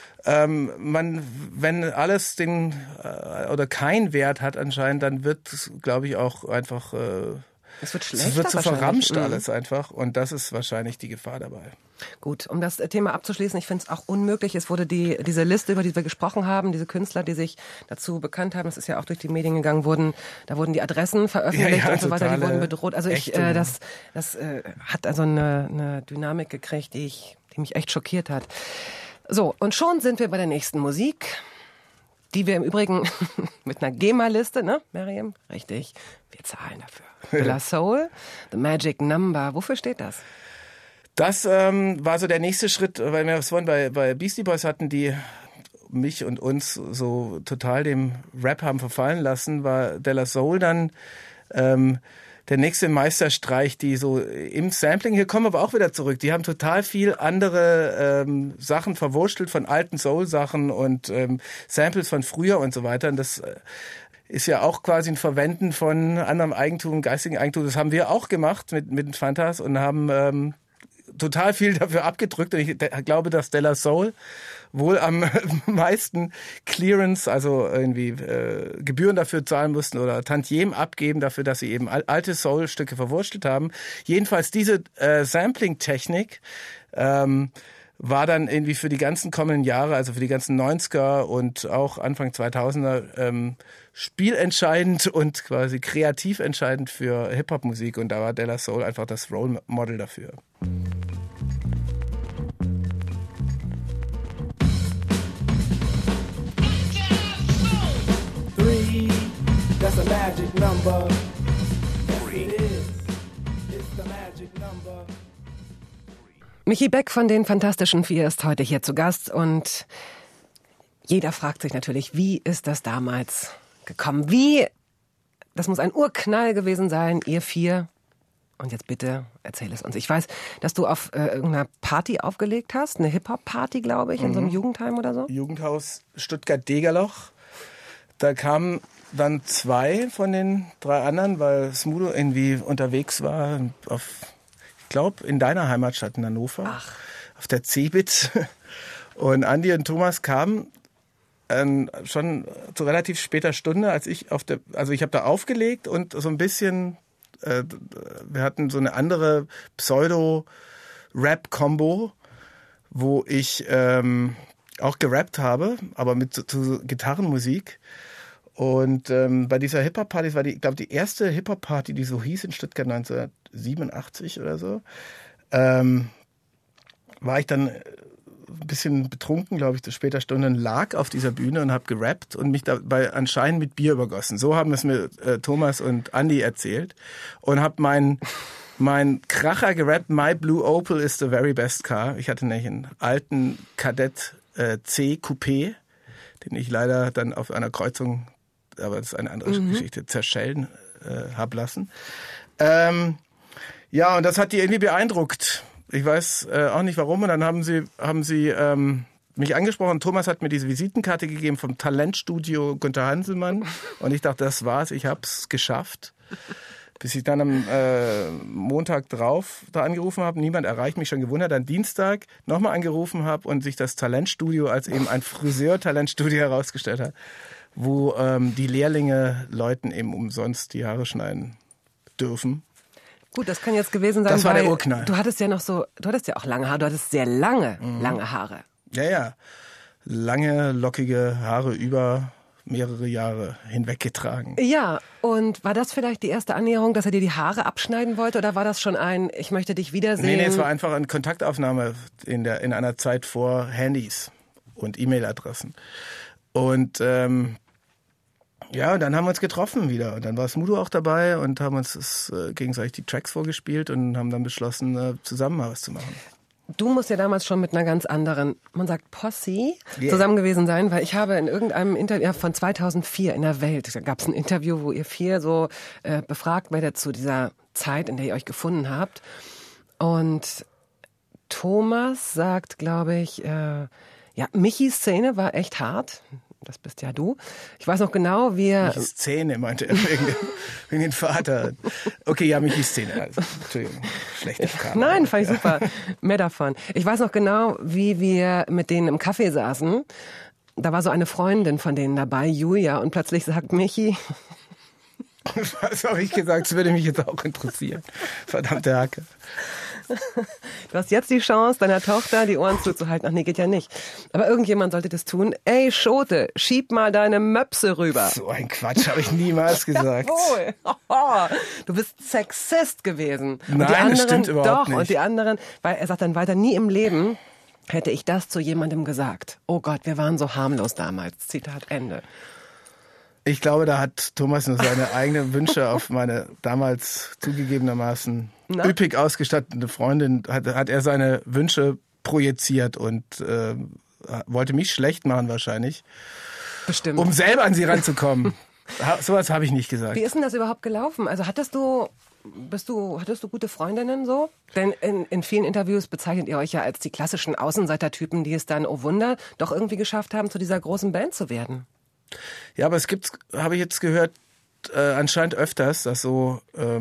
wenn alles oder kein Wert hat anscheinend, dann wird, glaube ich, auch einfach es wird schlechter. Es wird so verramscht alles einfach und das ist wahrscheinlich die Gefahr dabei. Gut, um das Thema abzuschließen, ich finde es auch unmöglich. Es wurde diese Liste, über die wir gesprochen haben, diese Künstler, die sich dazu bekannt haben, das ist ja auch durch die Medien gegangen, da wurden die Adressen veröffentlicht und so weiter, die wurden bedroht. Also das hat also eine Dynamik gekriegt, die mich echt schockiert hat. So, und schon sind wir bei der nächsten Musik, die wir im Übrigen mit einer GEMA-Liste, ne, Miriam? Richtig, wir zahlen dafür. De La Soul, The Magic Number, wofür steht das? Das war so der nächste Schritt, weil wir es vorhin bei Beastie Boys hatten, die mich und uns so total dem Rap haben verfallen lassen, war De La Soul dann der nächste Meisterstreich, die so im Sampling, hier kommen wir aber auch wieder zurück, die haben total viel andere Sachen verwurstelt von alten Soul-Sachen und Samples von früher und so weiter. Und das ist ja auch quasi ein Verwenden von anderem Eigentum, geistigen Eigentum. Das haben wir auch gemacht mit den Fantas und haben total viel dafür abgedrückt. Und ich glaube, dass De La Soul wohl am meisten Clearance, also irgendwie Gebühren dafür zahlen mussten oder Tantiem abgeben dafür, dass sie eben alte Soul-Stücke verwurstelt haben. Jedenfalls diese Sampling-Technik war dann irgendwie für die ganzen kommenden Jahre, also für die ganzen 90er und auch Anfang 2000er, spielentscheidend und quasi kreativ entscheidend für Hip-Hop-Musik. Und da war De La Soul einfach das Role Model dafür. Three, that's a magic number. Yes, it is. It's the magic number. Michi Beck von den Fantastischen Vier ist heute hier zu Gast und jeder fragt sich natürlich, wie ist das damals gekommen? Das muss ein Urknall gewesen sein, ihr vier. Und jetzt bitte, erzähl es uns. Ich weiß, dass du auf irgendeiner Party aufgelegt hast, eine Hip-Hop-Party, glaube ich, in so einem Jugendheim oder so. Jugendhaus Stuttgart-Degerloch. Da kamen dann 2 von den 3 anderen, weil Smudo irgendwie unterwegs war ich glaube, in deiner Heimatstadt in Hannover. Ach. Auf der Cebit. Und Andi und Thomas kamen schon zu relativ später Stunde, als ich ich habe da aufgelegt und so ein bisschen, wir hatten so eine andere Pseudo-Rap-Kombo, wo ich auch gerappt habe, aber mit so Gitarrenmusik. Und bei dieser Hip-Hop-Party, das war die erste Hip-Hop-Party, die so hieß in Stuttgart 1987 oder so, war ich dann ein bisschen betrunken, glaube ich, zu später Stunde, lag auf dieser Bühne und habe gerappt und mich dabei anscheinend mit Bier übergossen. So haben es mir Thomas und Andi erzählt und habe mein Kracher gerappt, My Blue Opel is the very best car. Ich hatte nämlich einen alten Kadett C Coupé, den ich leider dann auf einer Kreuzung, aber das ist eine andere Geschichte, zerschellen habe lassen. Ja, und das hat die irgendwie beeindruckt. Ich weiß auch nicht warum. Und dann haben sie mich angesprochen. Thomas hat mir diese Visitenkarte gegeben vom Talentstudio Günter Hanselmann. Und ich dachte, das war's, ich hab's geschafft. Bis ich dann am Montag drauf da angerufen habe, niemand erreicht mich, schon gewundert. Dann Dienstag nochmal angerufen habe und sich das Talentstudio als eben ein Friseur-Talentstudio herausgestellt hat, wo die Lehrlinge Leuten eben umsonst die Haare schneiden dürfen. Gut, das kann jetzt gewesen sein, das war weil der Urknall. du hattest ja auch lange Haare, du hattest sehr lange Haare. Ja. Lange, lockige Haare über mehrere Jahre hinweggetragen. Ja, und war das vielleicht die erste Annäherung, dass er dir die Haare abschneiden wollte, oder war das schon ich möchte dich wiedersehen? Nee, es war einfach eine Kontaktaufnahme in einer Zeit vor Handys und E-Mail-Adressen. Und ja, und dann haben wir uns getroffen wieder. Und dann war Smudo auch dabei und haben uns gegenseitig die Tracks vorgespielt und haben dann beschlossen, zusammen mal was zu machen. Du musst ja damals schon mit einer ganz anderen, man sagt Posse, zusammen gewesen sein, weil ich habe in irgendeinem Interview von 2004 in der Welt, da gab es ein Interview, wo ihr 4 so befragt werdet zu dieser Zeit, in der ihr euch gefunden habt. Und Thomas sagt, glaube ich, Michis Szene war echt hart. Das bist ja du. Ich weiß noch genau, wie er... Michis Szene, meinte er, wegen den Vater. Okay, ja, Michis Szene. Also, Entschuldigung, schlechte Frage. Nein, fand ich super. Mehr davon. Ich weiß noch genau, wie wir mit denen im Café saßen. Da war so eine Freundin von denen dabei, Julia, und plötzlich sagt Michi... Was habe ich gesagt? Das würde mich jetzt auch interessieren. Verdammte Hacke. Du hast jetzt die Chance, deiner Tochter die Ohren zuzuhalten. Ach nee, geht ja nicht. Aber irgendjemand sollte das tun. Ey, Schote, schieb mal deine Möpse rüber. So ein Quatsch habe ich niemals gesagt. Jawohl. Du bist Sexist gewesen. Nein, und die anderen, das stimmt überhaupt nicht. Und die anderen, weil er sagt dann weiter, nie im Leben hätte ich das zu jemandem gesagt. Oh Gott, wir waren so harmlos damals. Zitat Ende. Ich glaube, da hat Thomas nur seine eigenen Wünsche auf meine damals zugegebenermaßen üppig ausgestattete Freundin, hat er seine Wünsche projiziert und wollte mich schlecht machen wahrscheinlich. Bestimmt. Um selber an sie ranzukommen. Sowas habe ich nicht gesagt. Wie ist denn das überhaupt gelaufen? Also hattest du gute Freundinnen so? Denn in vielen Interviews bezeichnet ihr euch ja als die klassischen Außenseitertypen, die es dann, oh Wunder, doch irgendwie geschafft haben, zu dieser großen Band zu werden. Ja, aber es gibt, habe ich jetzt gehört, anscheinend öfters, dass so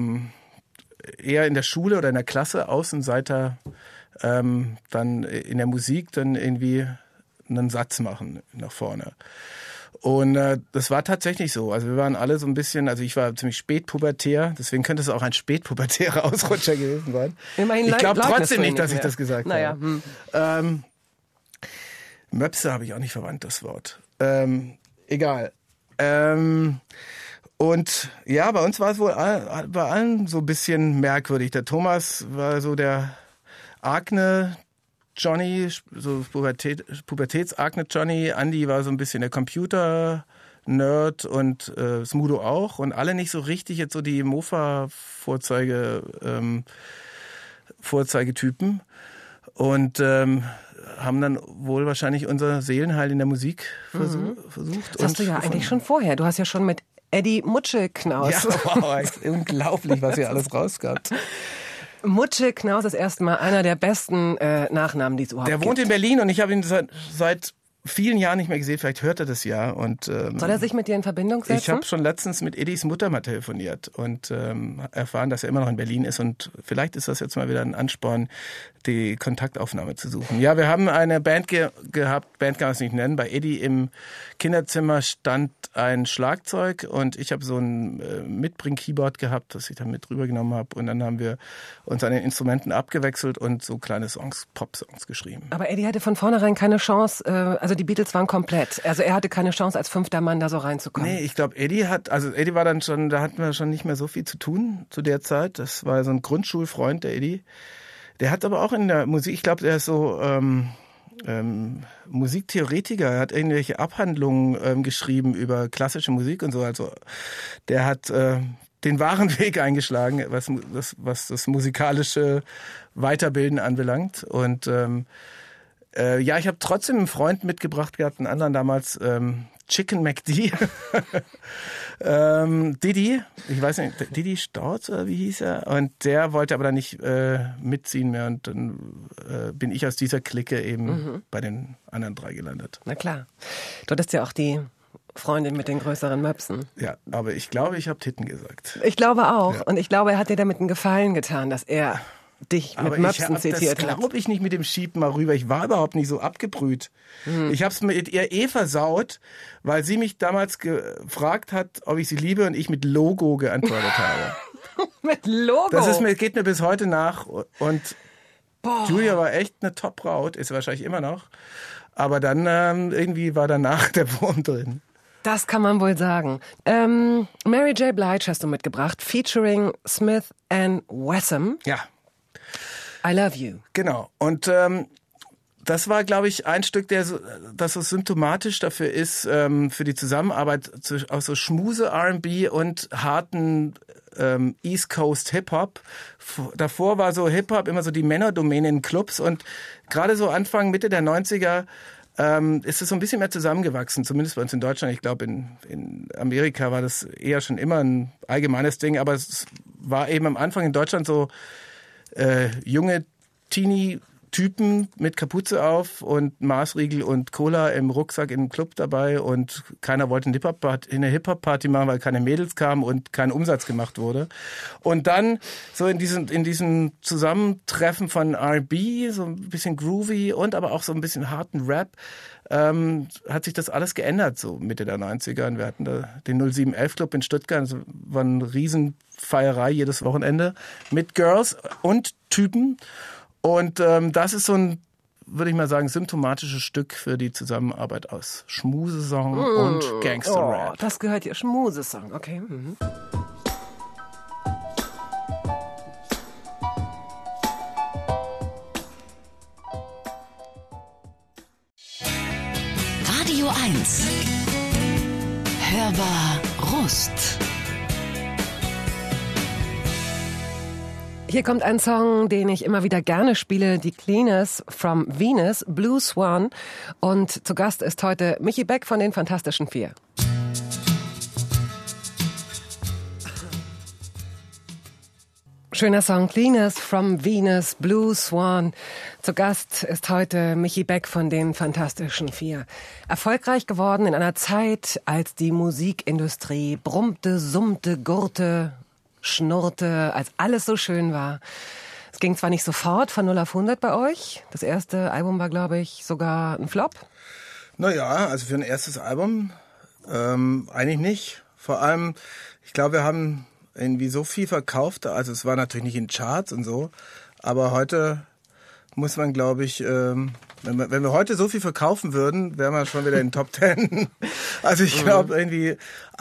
eher in der Schule oder in der Klasse Außenseiter dann in der Musik dann irgendwie einen Satz machen nach vorne. Und das war tatsächlich so. Also wir waren alle so ein bisschen, also ich war ziemlich spätpubertär, deswegen könnte es auch ein spätpubertärer Ausrutscher gewesen sein. Immerhin ich glaube trotzdem nicht, nicht, dass ich das gesagt habe. Möpse habe ich auch nicht verwandt, das Wort. Egal. Und ja, bei uns war es wohl bei allen so ein bisschen merkwürdig. Der Thomas war so der Akne Johnny, so Pubertäts-Akne Johnny. Andy war so ein bisschen der Computer-Nerd und Smudo auch. Und alle nicht so richtig jetzt so die Mofa-Vorzeigetypen. Und haben dann wohl wahrscheinlich unser Seelenheil in der Musik versucht. Das hast du ja eigentlich schon vorher. Du hast ja schon mit Eddie Mutsche-Knaus. Ja, wow, unglaublich, was hier alles rausgab. Mutsche-Knaus ist erstmal einer der besten Nachnamen, die es überhaupt gibt. Der wohnt in Berlin und ich habe ihn seit vielen Jahren nicht mehr gesehen. Vielleicht hört er das ja. Und, soll er sich mit dir in Verbindung setzen? Ich habe schon letztens mit Eddies Mutter mal telefoniert und erfahren, dass er immer noch in Berlin ist. Und vielleicht ist das jetzt mal wieder ein Ansporn, die Kontaktaufnahme zu suchen. Ja, wir haben eine Band gehabt, Band kann man es nicht nennen. Bei Eddie im Kinderzimmer stand ein Schlagzeug und ich habe so ein Mitbring-Keyboard gehabt, das ich dann mit rübergenommen habe. Und dann haben wir uns an den Instrumenten abgewechselt und so kleine Songs, Pop-Songs geschrieben. Aber Eddie hatte von vornherein keine Chance, also die Beatles waren komplett. Also er hatte keine Chance, als 5. Mann da so reinzukommen. Nee, ich glaube, Eddie war dann schon, da hatten wir schon nicht mehr so viel zu tun zu der Zeit. Das war so ein Grundschulfreund, der Eddie. Der hat aber auch in der Musik, ich glaube, der ist so Musiktheoretiker, er hat irgendwelche Abhandlungen geschrieben über klassische Musik und so. Also der hat den wahren Weg eingeschlagen, was das musikalische Weiterbilden anbelangt. Und ja, ich habe trotzdem einen Freund mitgebracht gehabt, einen anderen damals, Chicken McD. Didi, ich weiß nicht, Didi Stauz oder wie hieß er? Und der wollte aber dann nicht mitziehen mehr und dann bin ich aus dieser Clique eben bei den anderen 3 gelandet. Na klar. Du hattest ja auch die Freundin mit den größeren Möpsen. Ja, aber ich glaube, ich habe Titten gesagt. Ich glaube auch. Ja. Und ich glaube, er hat dir damit einen Gefallen getan, dass er dich mit Möpsen zitiert hat. Das glaube ich nicht mit dem Schieben mal rüber. Ich war überhaupt nicht so abgebrüht. Ich habe es mit ihr versaut, weil sie mich damals gefragt hat, ob ich sie liebe und ich mit Logo geantwortet habe. Mit Logo? Geht mir bis heute nach und Julia war echt eine Top-Braut, ist wahrscheinlich immer noch. Aber dann irgendwie war danach der Wurm drin. Das kann man wohl sagen. Mary J. Blige hast du mitgebracht, featuring Smith and Wesson. Ja. I Love You. Genau. Und das war, glaube ich, ein Stück, das so symptomatisch dafür ist, für die Zusammenarbeit aus so Schmuse R&B und harten East Coast Hip-Hop. Davor war so Hip-Hop immer so die Männerdomäne in Clubs und gerade so Anfang, Mitte der 90er ist es so ein bisschen mehr zusammengewachsen, zumindest bei uns in Deutschland. Ich glaube, in Amerika war das eher schon immer ein allgemeines Ding, aber es war eben am Anfang in Deutschland so junge Teenie-Typen mit Kapuze auf und Maßriegel und Cola im Rucksack im Club dabei und keiner wollte eine Hip-Hop-Party machen, weil keine Mädels kamen und kein Umsatz gemacht wurde. Und dann so in diesem Zusammentreffen von R&B, so ein bisschen groovy und aber auch so ein bisschen harten Rap, hat sich das alles geändert, so Mitte der 90er. Und wir hatten da den 0711 Club in Stuttgart, das war eine Riesenfeierei jedes Wochenende mit Girls und Typen. Und das ist so ein, würde ich mal sagen, symptomatisches Stück für die Zusammenarbeit aus Schmusesong und Gangster-Rap. Oh, das gehört ja, Schmusesong, okay. Radio 1. Hörbar Rust. Hier kommt ein Song, den ich immer wieder gerne spiele, die Cleaners from Venus, Blue Swan. Und zu Gast ist heute Michi Beck von den Fantastischen 4. Schöner Song, Cleaners from Venus, Blue Swan. Zu Gast ist heute Michi Beck von den Fantastischen 4. Erfolgreich geworden in einer Zeit, als die Musikindustrie brummte, summte, gurrte, schnurrte, als alles so schön war. Es ging zwar nicht sofort von 0 auf 100 bei euch. Das erste Album war, glaube ich, sogar ein Flop. Naja, also für ein erstes Album eigentlich nicht. Vor allem, ich glaube, wir haben irgendwie so viel verkauft. Also es war natürlich nicht in Charts und so. Aber heute muss man, glaube ich, wenn wir heute so viel verkaufen würden, wären wir schon wieder in den Top 10. Also ich glaube irgendwie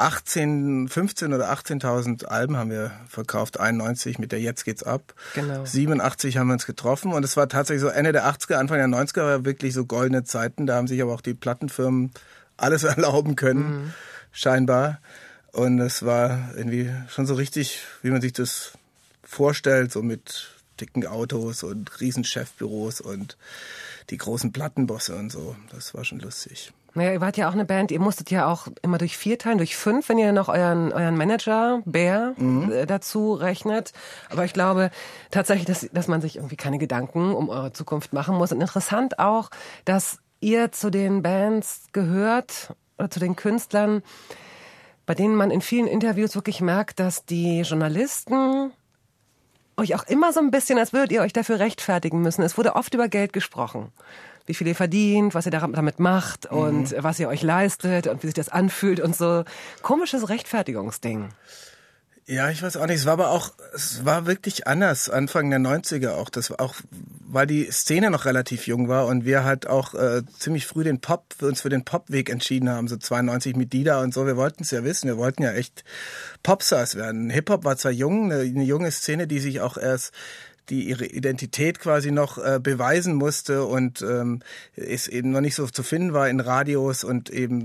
15 oder 18.000 Alben haben wir verkauft, 91 mit der Jetzt geht's ab. Genau. 87 haben wir uns getroffen und es war tatsächlich so Ende der 80er, Anfang der 90er war wirklich so goldene Zeiten. Da haben sich aber auch die Plattenfirmen alles erlauben können, scheinbar. Und es war irgendwie schon so richtig, wie man sich das vorstellt, so mit dicken Autos und riesen Chefbüros und die großen Plattenbosse und so. Das war schon lustig. Naja, ihr wart ja auch eine Band, ihr musstet ja auch immer durch 4 teilen, durch 5, wenn ihr noch euren Manager, Bär, dazu rechnet. Aber ich glaube tatsächlich, dass man sich irgendwie keine Gedanken um eure Zukunft machen muss. Und interessant auch, dass ihr zu den Bands gehört oder zu den Künstlern, bei denen man in vielen Interviews wirklich merkt, dass die Journalisten euch auch immer so ein bisschen, als würdet ihr euch dafür rechtfertigen müssen. Es wurde oft über Geld gesprochen. Wie viel ihr verdient, was ihr damit macht und was ihr euch leistet und wie sich das anfühlt und so. Komisches Rechtfertigungsding. Ja, ich weiß auch nicht. Es war wirklich anders, Anfang der 90er auch. Das war auch, weil die Szene noch relativ jung war und wir halt auch ziemlich früh uns für den Popweg entschieden haben, so 92 mit Dida und so. Wir wollten es ja wissen, wir wollten ja echt Popstars werden. Hip-Hop war zwar jung, eine junge Szene, die sich auch erst ihre Identität quasi noch beweisen musste und es eben noch nicht so zu finden war in Radios und eben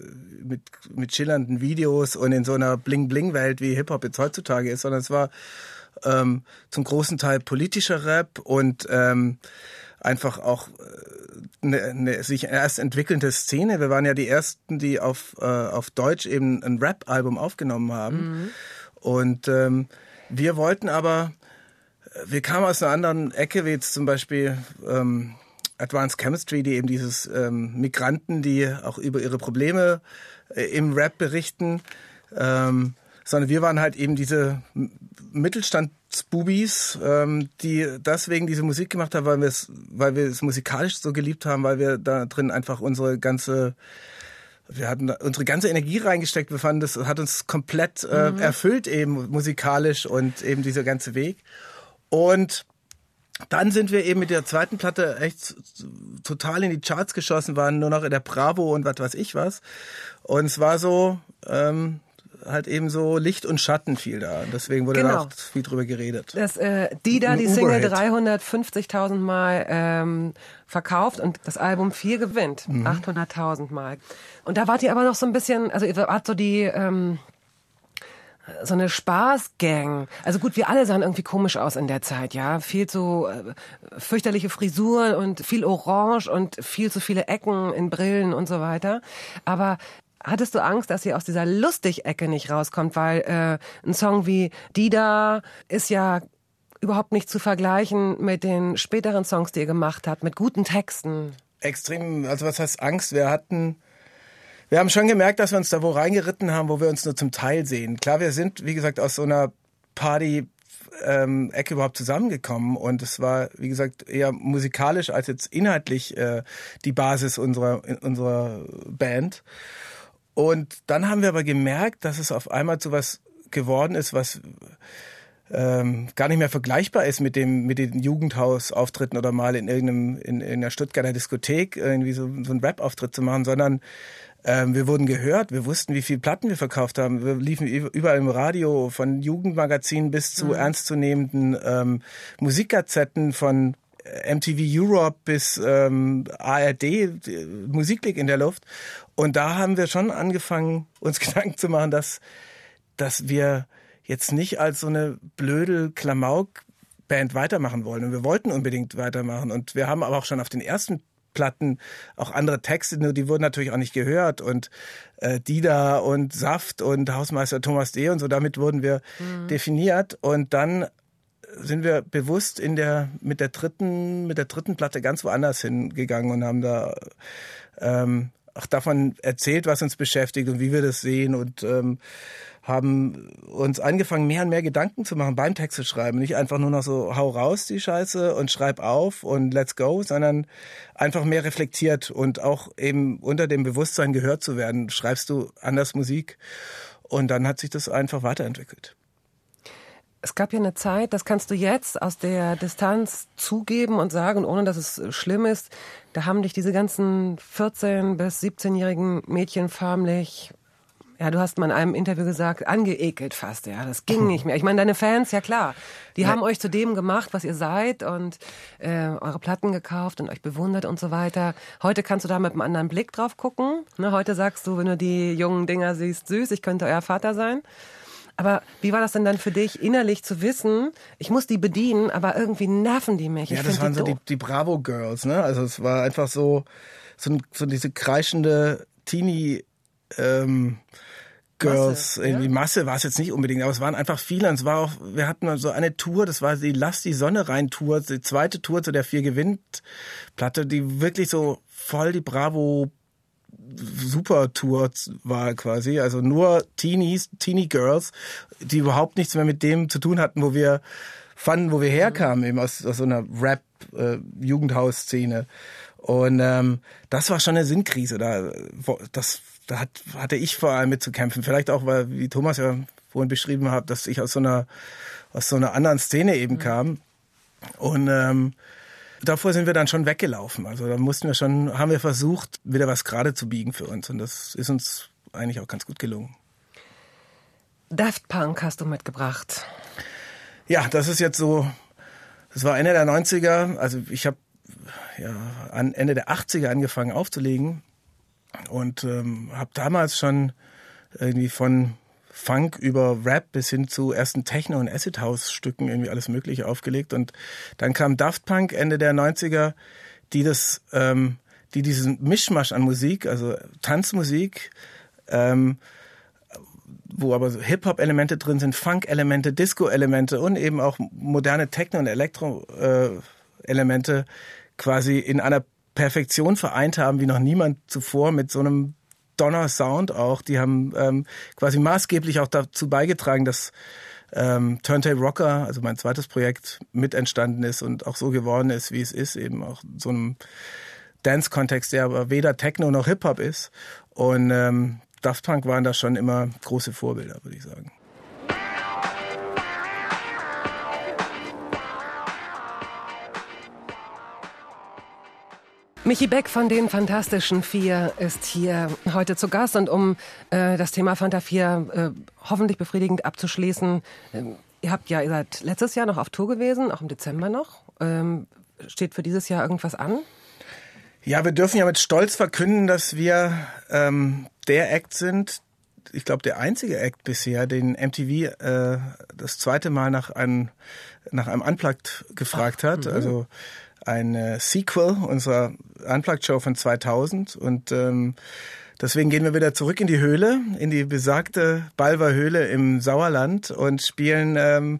mit schillernden Videos und in so einer Bling-Bling-Welt, wie Hip-Hop jetzt heutzutage ist, sondern es war zum großen Teil politischer Rap und einfach auch eine sich erst entwickelnde Szene. Wir waren ja die Ersten, die auf Deutsch eben ein Rap-Album aufgenommen haben. Und wir wollten aber, wir kamen aus einer anderen Ecke, wie jetzt zum Beispiel Advanced Chemistry, die eben dieses Migranten, die auch über ihre Probleme im Rap berichten, sondern wir waren halt eben diese Mittelstandsbubis, die deswegen diese Musik gemacht haben, weil wir es musikalisch so geliebt haben, weil wir da drin einfach wir hatten unsere ganze Energie reingesteckt. Wir fanden, das hat uns komplett erfüllt eben musikalisch und eben dieser ganze Weg. Und dann sind wir eben mit der zweiten Platte echt total in die Charts geschossen, waren nur noch in der Bravo und was weiß ich was. Und es war so, halt eben so Licht und Schatten viel da. Und deswegen wurde da auch viel drüber geredet. Das Dida, die Single 350.000 Mal verkauft und das Album 4 gewinnt. 800.000 Mal. Und da wart ihr aber noch so ein bisschen, also ihr wart so die so eine Spaßgang. Also gut, wir alle sahen irgendwie komisch aus in der Zeit, ja. Viel zu fürchterliche Frisuren und viel Orange und viel zu viele Ecken in Brillen und so weiter. Aber hattest du Angst, dass ihr aus dieser Lustig-Ecke nicht rauskommt? Weil ein Song wie Dida ist ja überhaupt nicht zu vergleichen mit den späteren Songs, die ihr gemacht habt, mit guten Texten. Extrem, also was heißt Angst? Wir haben schon gemerkt, dass wir uns da wo reingeritten haben, wo wir uns nur zum Teil sehen. Klar, wir sind, wie gesagt, aus so einer Party-Ecke überhaupt zusammengekommen und es war, wie gesagt, eher musikalisch als jetzt inhaltlich die Basis unserer Band. Und dann haben wir aber gemerkt, dass es auf einmal zu was geworden ist, was gar nicht mehr vergleichbar ist mit den Jugendhausauftritten oder mal in einer Stuttgarter Diskothek irgendwie so einen Rap-Auftritt zu machen, sondern wir wurden gehört, wir wussten, wie viele Platten wir verkauft haben. Wir liefen überall im Radio, von Jugendmagazinen bis zu ernstzunehmenden Musikgazetten, von MTV Europe bis ARD, Musik liegt in der Luft. Und da haben wir schon angefangen, uns Gedanken zu machen, dass wir jetzt nicht als so eine blöde Klamauk-Band weitermachen wollen. Und wir wollten unbedingt weitermachen. Und wir haben aber auch schon auf den ersten Platten auch andere Texte, nur die wurden natürlich auch nicht gehört. Und Dida und Saft und Hausmeister Thomas D. und so, damit wurden wir definiert. Und dann sind wir bewusst mit der dritten Platte ganz woanders hingegangen und haben da auch davon erzählt, was uns beschäftigt und wie wir das sehen und haben uns angefangen, mehr und mehr Gedanken zu machen beim Texte schreiben. Nicht einfach nur noch so, hau raus die Scheiße und schreib auf und let's go, sondern einfach mehr reflektiert und auch eben unter dem Bewusstsein gehört zu werden. Schreibst du anders Musik und dann hat sich das einfach weiterentwickelt. Es gab ja eine Zeit, das kannst du jetzt aus der Distanz zugeben und sagen, ohne dass es schlimm ist, da haben dich diese ganzen 14- bis 17-jährigen Mädchen förmlich, ja, du hast mal in einem Interview gesagt, angeekelt fast, ja, das ging nicht mehr. Ich meine, deine Fans, ja klar, die haben euch zu dem gemacht, was ihr seid und eure Platten gekauft und euch bewundert und so weiter. Heute kannst du da mit einem anderen Blick drauf gucken. Ne, heute sagst du, wenn du die jungen Dinger siehst, süß, ich könnte euer Vater sein. Aber wie war das denn dann für dich, innerlich zu wissen, ich muss die bedienen, aber irgendwie nerven die mich? Ja, das waren so die Bravo Girls, ne? Also es war einfach so diese kreischende Teenie Girls, Masse, irgendwie Masse war es jetzt nicht unbedingt, aber es waren einfach viele und es war auch, wir hatten so eine Tour, das war die Lass die Sonne rein Tour, die zweite Tour zu der 4 gewinnt Platte, die wirklich so voll die Bravo Super-Tour war quasi, also nur Teenie Girls, die überhaupt nichts mehr mit dem zu tun hatten, wo wir fanden, wo wir herkamen, eben aus so einer Rap-Jugendhaus-Szene. Und das war schon eine Sinnkrise. Da hatte ich vor allem mit zu kämpfen. Vielleicht auch, weil, wie Thomas ja vorhin beschrieben hat, dass ich aus so einer anderen Szene eben kam. Und davor sind wir dann schon weggelaufen. Also da haben wir versucht, wieder was gerade zu biegen für uns. Und das ist uns eigentlich auch ganz gut gelungen. Daft Punk hast du mitgebracht. Ja, das ist jetzt so, das war Ende der 90er. Also ich habe an Ende der 80er angefangen aufzulegen und habe damals schon irgendwie von Funk über Rap bis hin zu ersten Techno- und Acid-House-Stücken irgendwie alles Mögliche aufgelegt. Und dann kam Daft Punk Ende der 90er, die diesen Mischmasch an Musik, also Tanzmusik, wo aber so Hip-Hop-Elemente drin sind, Funk-Elemente, Disco-Elemente und eben auch moderne Techno- und Elektro-Elemente quasi in einer Perfektion vereint haben, wie noch niemand zuvor, mit so einem Donner-Sound auch. Die haben quasi maßgeblich auch dazu beigetragen, dass Turntable Rocker, also mein zweites Projekt, mit entstanden ist und auch so geworden ist, wie es ist, eben auch in so einem Dance-Kontext, der aber weder Techno noch Hip-Hop ist. Und Daft Punk waren da schon immer große Vorbilder, würde ich sagen. Michi Beck von den Fantastischen Vier ist hier heute zu Gast und um das Thema Fanta 4 hoffentlich befriedigend abzuschließen, ihr seid letztes Jahr noch auf Tour gewesen, auch im Dezember noch. Steht für dieses Jahr irgendwas an? Ja, wir dürfen ja mit Stolz verkünden, dass wir der Act sind, ich glaube der einzige Act bisher, den MTV das zweite Mal nach einem Unplugged gefragt hat. Also ein Sequel unserer Unplugged-Show von 2000. Und deswegen gehen wir wieder zurück in die Höhle, in die besagte Balver Höhle im Sauerland und spielen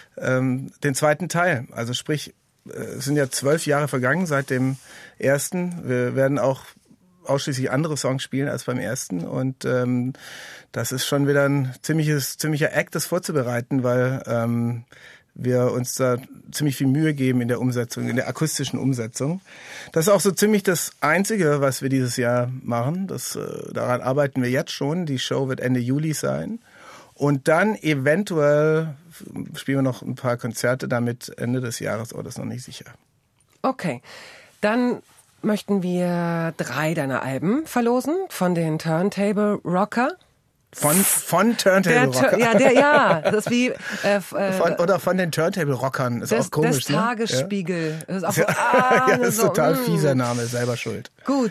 den zweiten Teil. Also sprich, es sind ja 12 Jahre vergangen seit dem ersten. Wir werden auch ausschließlich andere Songs spielen als beim ersten. Und das ist schon wieder ein ziemlicher Act, das vorzubereiten, weil wir uns da ziemlich viel Mühe geben in der Umsetzung, in der akustischen Umsetzung. Das ist auch so ziemlich das Einzige, was wir dieses Jahr machen. Daran arbeiten wir jetzt schon. Die Show wird Ende Juli sein. Und dann eventuell spielen wir noch ein paar Konzerte damit Ende des Jahres, aber das ist noch nicht sicher. Okay, dann möchten wir 3 deiner Alben verlosen von den Turntable Rocker. Von Turntable Rocker. Ja, das ist wie oder von den Turntable Rockern, ist auch komisch. Das Tagesspiegel. Ne? Das ist auch so, ja, das ist total fieser Name, selber schuld. Gut,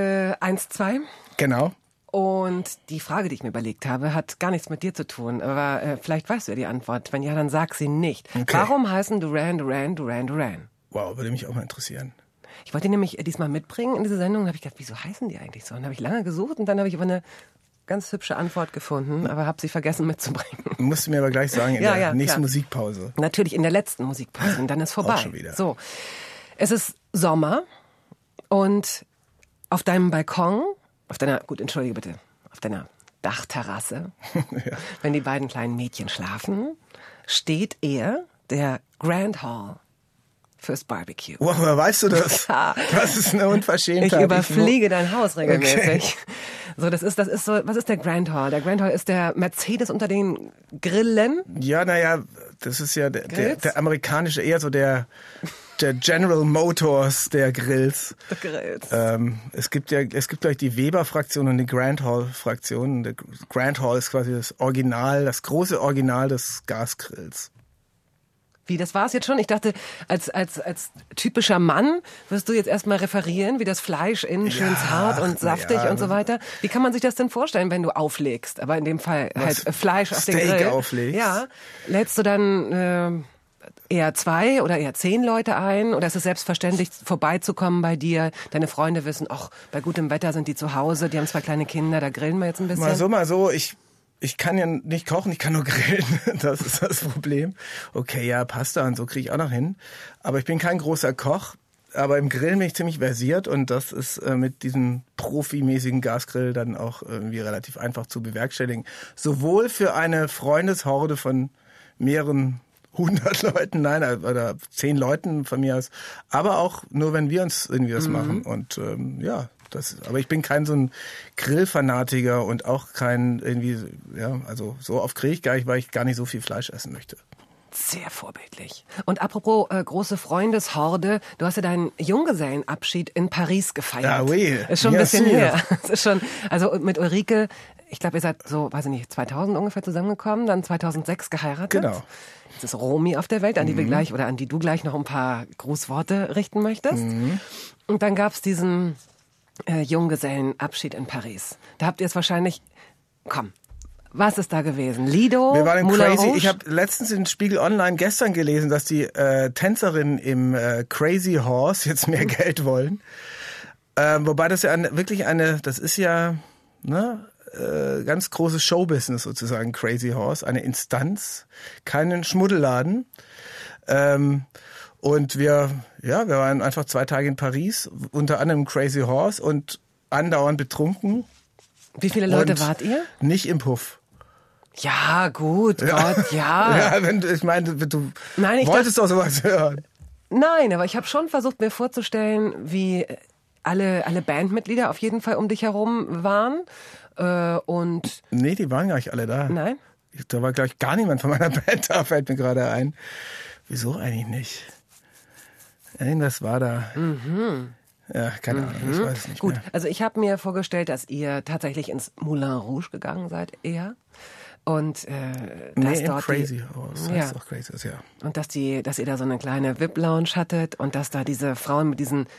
1, 2. Genau. Und die Frage, die ich mir überlegt habe, hat gar nichts mit dir zu tun, aber vielleicht weißt du ja die Antwort. Wenn ja, dann sag sie nicht. Okay. Warum heißen Duran Duran Duran Duran? Wow, würde mich auch mal interessieren. Ich wollte die nämlich diesmal mitbringen in diese Sendung und habe ich gedacht, wieso heißen die eigentlich so? Und habe ich lange gesucht und dann habe ich aber eine ganz hübsche Antwort gefunden, aber habe sie vergessen mitzubringen. Musst du mir aber gleich sagen, in der nächsten Musikpause. Natürlich in der letzten Musikpause und dann ist vorbei. Auch schon wieder. So, es ist Sommer und auf deinem Balkon, auf deiner Dachterrasse, ja, wenn die beiden kleinen Mädchen schlafen, steht der Grand Hall fürs Barbecue. Wow, weißt du das? Ja. Das ist eine Unverschämtheit. Ich überfliege dein Haus regelmäßig. Okay. So, das ist so, was ist der Grand Hall? Der Grand Hall ist der Mercedes unter den Grillen? Ja, naja, das ist ja der amerikanische, eher so der General Motors der Grills. Es gibt gleich die Weber-Fraktion und die Grand Hall-Fraktion. Der Grand Hall ist quasi das große Original des Gasgrills. Wie, das war's jetzt schon? Ich dachte, als typischer Mann wirst du jetzt erstmal referieren, wie das Fleisch innen schön zart und saftig und so weiter. Wie kann man sich das denn vorstellen, wenn du auflegst? Aber in dem Fall halt Fleisch auf den Grill. Steak auflegst? Ja. Lädst du dann eher 2 oder eher 10 Leute ein? Oder ist es selbstverständlich, vorbeizukommen bei dir? Deine Freunde wissen, ach, bei gutem Wetter sind die zu Hause, die haben 2 kleine Kinder, da grillen wir jetzt ein bisschen. Mal so. Ich kann ja nicht kochen, ich kann nur grillen. Das ist das Problem. Okay, ja, Pasta und so kriege ich auch noch hin. Aber ich bin kein großer Koch. Aber im Grillen bin ich ziemlich versiert und das ist mit diesem profimäßigen Gasgrill dann auch irgendwie relativ einfach zu bewerkstelligen. Sowohl für eine Freundeshorde von mehreren 100 Leuten, oder 10 Leuten von mir aus, aber auch nur, wenn wir uns irgendwie was machen. Und aber ich bin kein so ein Grillfanatiker und auch kein irgendwie, also so oft kriege ich gar nicht, weil ich gar nicht so viel Fleisch essen möchte. Sehr vorbildlich. Und apropos große Freundeshorde, du hast ja deinen Junggesellenabschied in Paris gefeiert. Ja, oui. Ist schon ein bisschen her. Es ist schon, also mit Ulrike, ich glaube, ihr seid so, 2000 ungefähr zusammengekommen, dann 2006 geheiratet. Genau. Jetzt ist Romy auf der Welt, an die wir gleich oder an die du gleich noch ein paar Grußworte richten möchtest. Und dann gab's diesen Junggesellenabschied in Paris. Da habt ihr es wahrscheinlich, was ist da gewesen? Lido? Wir waren in Moulin Crazy. Rouge? Ich habe letztens in Spiegel Online gestern gelesen, dass die Tänzerinnen im Crazy Horse jetzt mehr Geld wollen. Wobei das ja das ist ja ganz großes Showbusiness sozusagen, Crazy Horse, eine Instanz, keinen Schmuddelladen. Und wir waren einfach 2 Tage in Paris, unter anderem Crazy Horse und andauernd betrunken. Wie viele Leute wart ihr? Nicht im Puff. Ja, gut, Gott, ja. Ja, ich meine, du wolltest doch sowas hören. Nein, aber ich habe schon versucht, mir vorzustellen, wie alle Bandmitglieder auf jeden Fall um dich herum waren. Und nee, die waren gar nicht alle da. Nein? Da war, glaube ich, gar niemand von meiner Band da, fällt mir gerade ein. Wieso eigentlich nicht? Irgendwas war da. Ja, keine Ahnung, ich weiß es nicht Gut, mehr. also ich habe mir vorgestellt, dass ihr tatsächlich ins Moulin Rouge gegangen seid eher. Und dass in dort Crazy Horse heißt auch Crazy Horse, ja. Und dass ihr da so eine kleine VIP-Lounge hattet und dass da diese Frauen mit diesen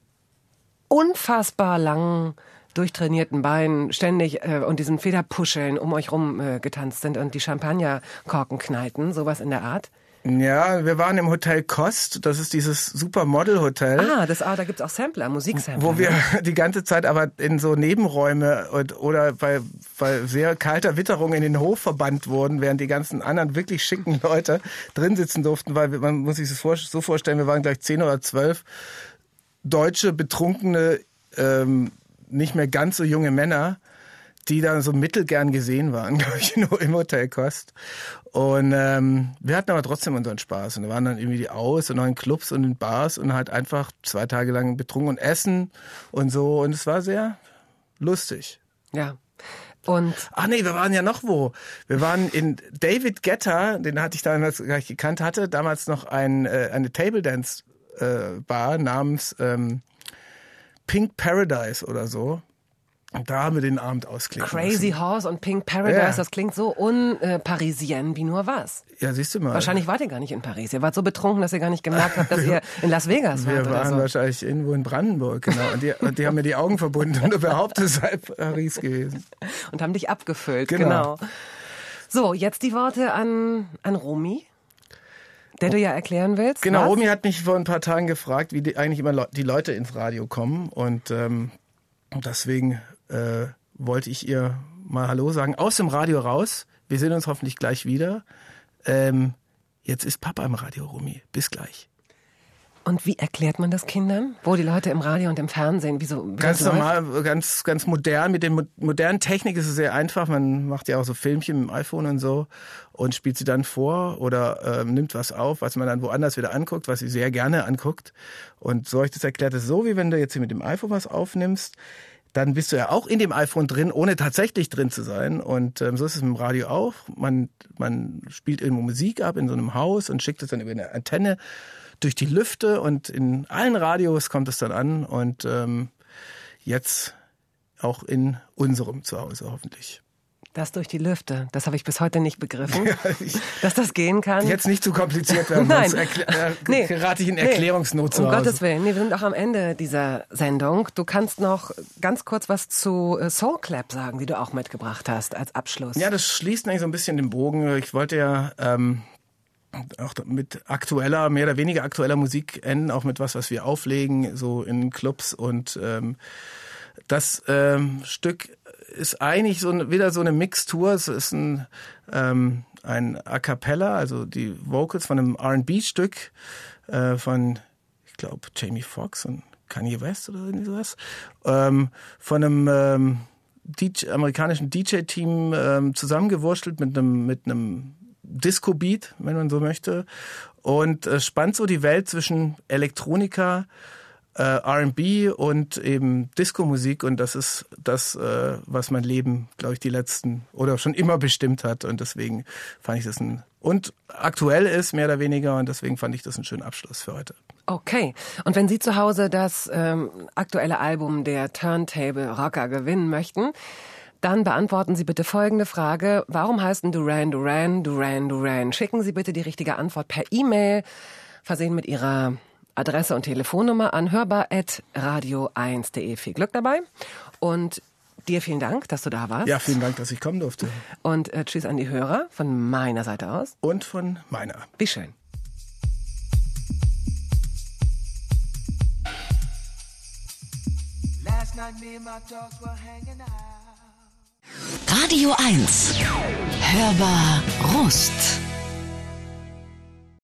unfassbar langen, durchtrainierten Beinen ständig und diesen Federpuscheln um euch rum getanzt sind und die Champagnerkorken knallten, sowas in der Art. Ja, wir waren im Hotel Kost, das ist dieses Supermodel-Hotel. Da gibt's auch Sampler, Musiksampler. Wo wir die ganze Zeit aber in so Nebenräume oder bei sehr kalter Witterung in den Hof verbannt wurden, während die ganzen anderen wirklich schicken Leute drin sitzen durften, weil man muss sich das so vorstellen, wir waren gleich 10 oder 12 deutsche, betrunkene, nicht mehr ganz so junge Männer, die da so mittelgern gesehen waren, glaube ich, nur im Hotel Kost. Und wir hatten aber trotzdem unseren Spaß. Und wir waren dann irgendwie aus und noch in Clubs und in Bars und halt einfach 2 Tage lang betrunken und essen und so. Und es war sehr lustig. Ja. Und wir waren ja noch wo. Wir waren in David Guetta, den hatte ich damals gar nicht gekannt, hatte damals noch eine Table Dance Bar namens Pink Paradise oder so. Und da haben wir den Abend ausklingen Crazy lassen. Horse und Pink Paradise, das klingt so unparisien wie nur was. Ja, siehst du mal. Wahrscheinlich wart ihr gar nicht in Paris. Ihr wart so betrunken, dass ihr gar nicht gemerkt habt, dass ihr in Las Vegas wart. Wir waren oder so. wahrscheinlich irgendwo in Brandenburg, genau. Und die haben mir die Augen verbunden und behauptet, es sei Paris gewesen. Und haben dich abgefüllt, genau. So, jetzt die Worte an Romy, der du ja erklären willst. Genau, was? Romy hat mich vor ein paar Tagen gefragt, wie eigentlich immer die Leute ins Radio kommen. Und deswegen wollte ich ihr mal Hallo sagen. Aus dem Radio raus. Wir sehen uns hoffentlich gleich wieder. Jetzt ist Papa im Radio, Romy. Bis gleich. Und wie erklärt man das Kindern? Wo die Leute im Radio und im Fernsehen, wie Ganz das normal, ganz modern. Mit der modernen Technik ist es sehr einfach. Man macht ja auch so Filmchen mit dem iPhone und so und spielt sie dann vor oder nimmt was auf, was man dann woanders wieder anguckt, was sie sehr gerne anguckt. Und so habe ich das erklärt, ist so, wie wenn du jetzt hier mit dem iPhone was aufnimmst. dann bist du ja auch in dem iPhone drin, ohne tatsächlich drin zu sein. Und so ist es mit dem Radio auch. Man spielt irgendwo Musik ab in so einem Haus und schickt es dann über eine Antenne durch die Lüfte und in allen Radios kommt es dann an und jetzt auch in unserem Zuhause hoffentlich. Das durch die Lüfte, das habe ich bis heute nicht begriffen, dass das gehen kann. Jetzt nicht zu kompliziert werden, Nein. gerate ich in Erklärungsnot zu Um Hause. Gottes Willen, wir sind auch am Ende dieser Sendung. Du kannst noch ganz kurz was zu Soul Clap sagen, die du auch mitgebracht hast als Abschluss. Ja, das schließt eigentlich so ein bisschen den Bogen. Ich wollte ja auch mit aktueller, mehr oder weniger aktueller Musik enden, auch mit was wir auflegen, so in Clubs. Und das Stück ist eigentlich wieder so eine Mixtur. Es ist ein A Cappella, also die Vocals von einem R&B-Stück von, ich glaube, Jamie Foxx und Kanye West oder irgendwie sowas. Von einem amerikanischen DJ-Team zusammengewurstelt mit einem Disco-Beat, wenn man so möchte. Und spannt so die Welt zwischen Elektronika, R&B und eben Disco-Musik, und das ist das, was mein Leben, glaube ich, die letzten oder schon immer bestimmt hat, und deswegen fand ich das und aktuell ist, mehr oder weniger, und deswegen fand ich das einen schönen Abschluss für heute. Okay. Und wenn Sie zu Hause das aktuelle Album der Turntable Rocker gewinnen möchten, dann beantworten Sie bitte folgende Frage: Warum heißen Duran Duran Duran Duran? Schicken Sie bitte die richtige Antwort per E-Mail, versehen mit Ihrer Adresse und Telefonnummer an hörbar@radio1.de. Viel Glück dabei und dir vielen Dank, dass du da warst. Ja, vielen Dank, dass ich kommen durfte. Und tschüss an die Hörer von meiner Seite aus. Und von meiner. Wie schön. Last night me and my dogs were hanging out. Radio 1. Hörbar Rust.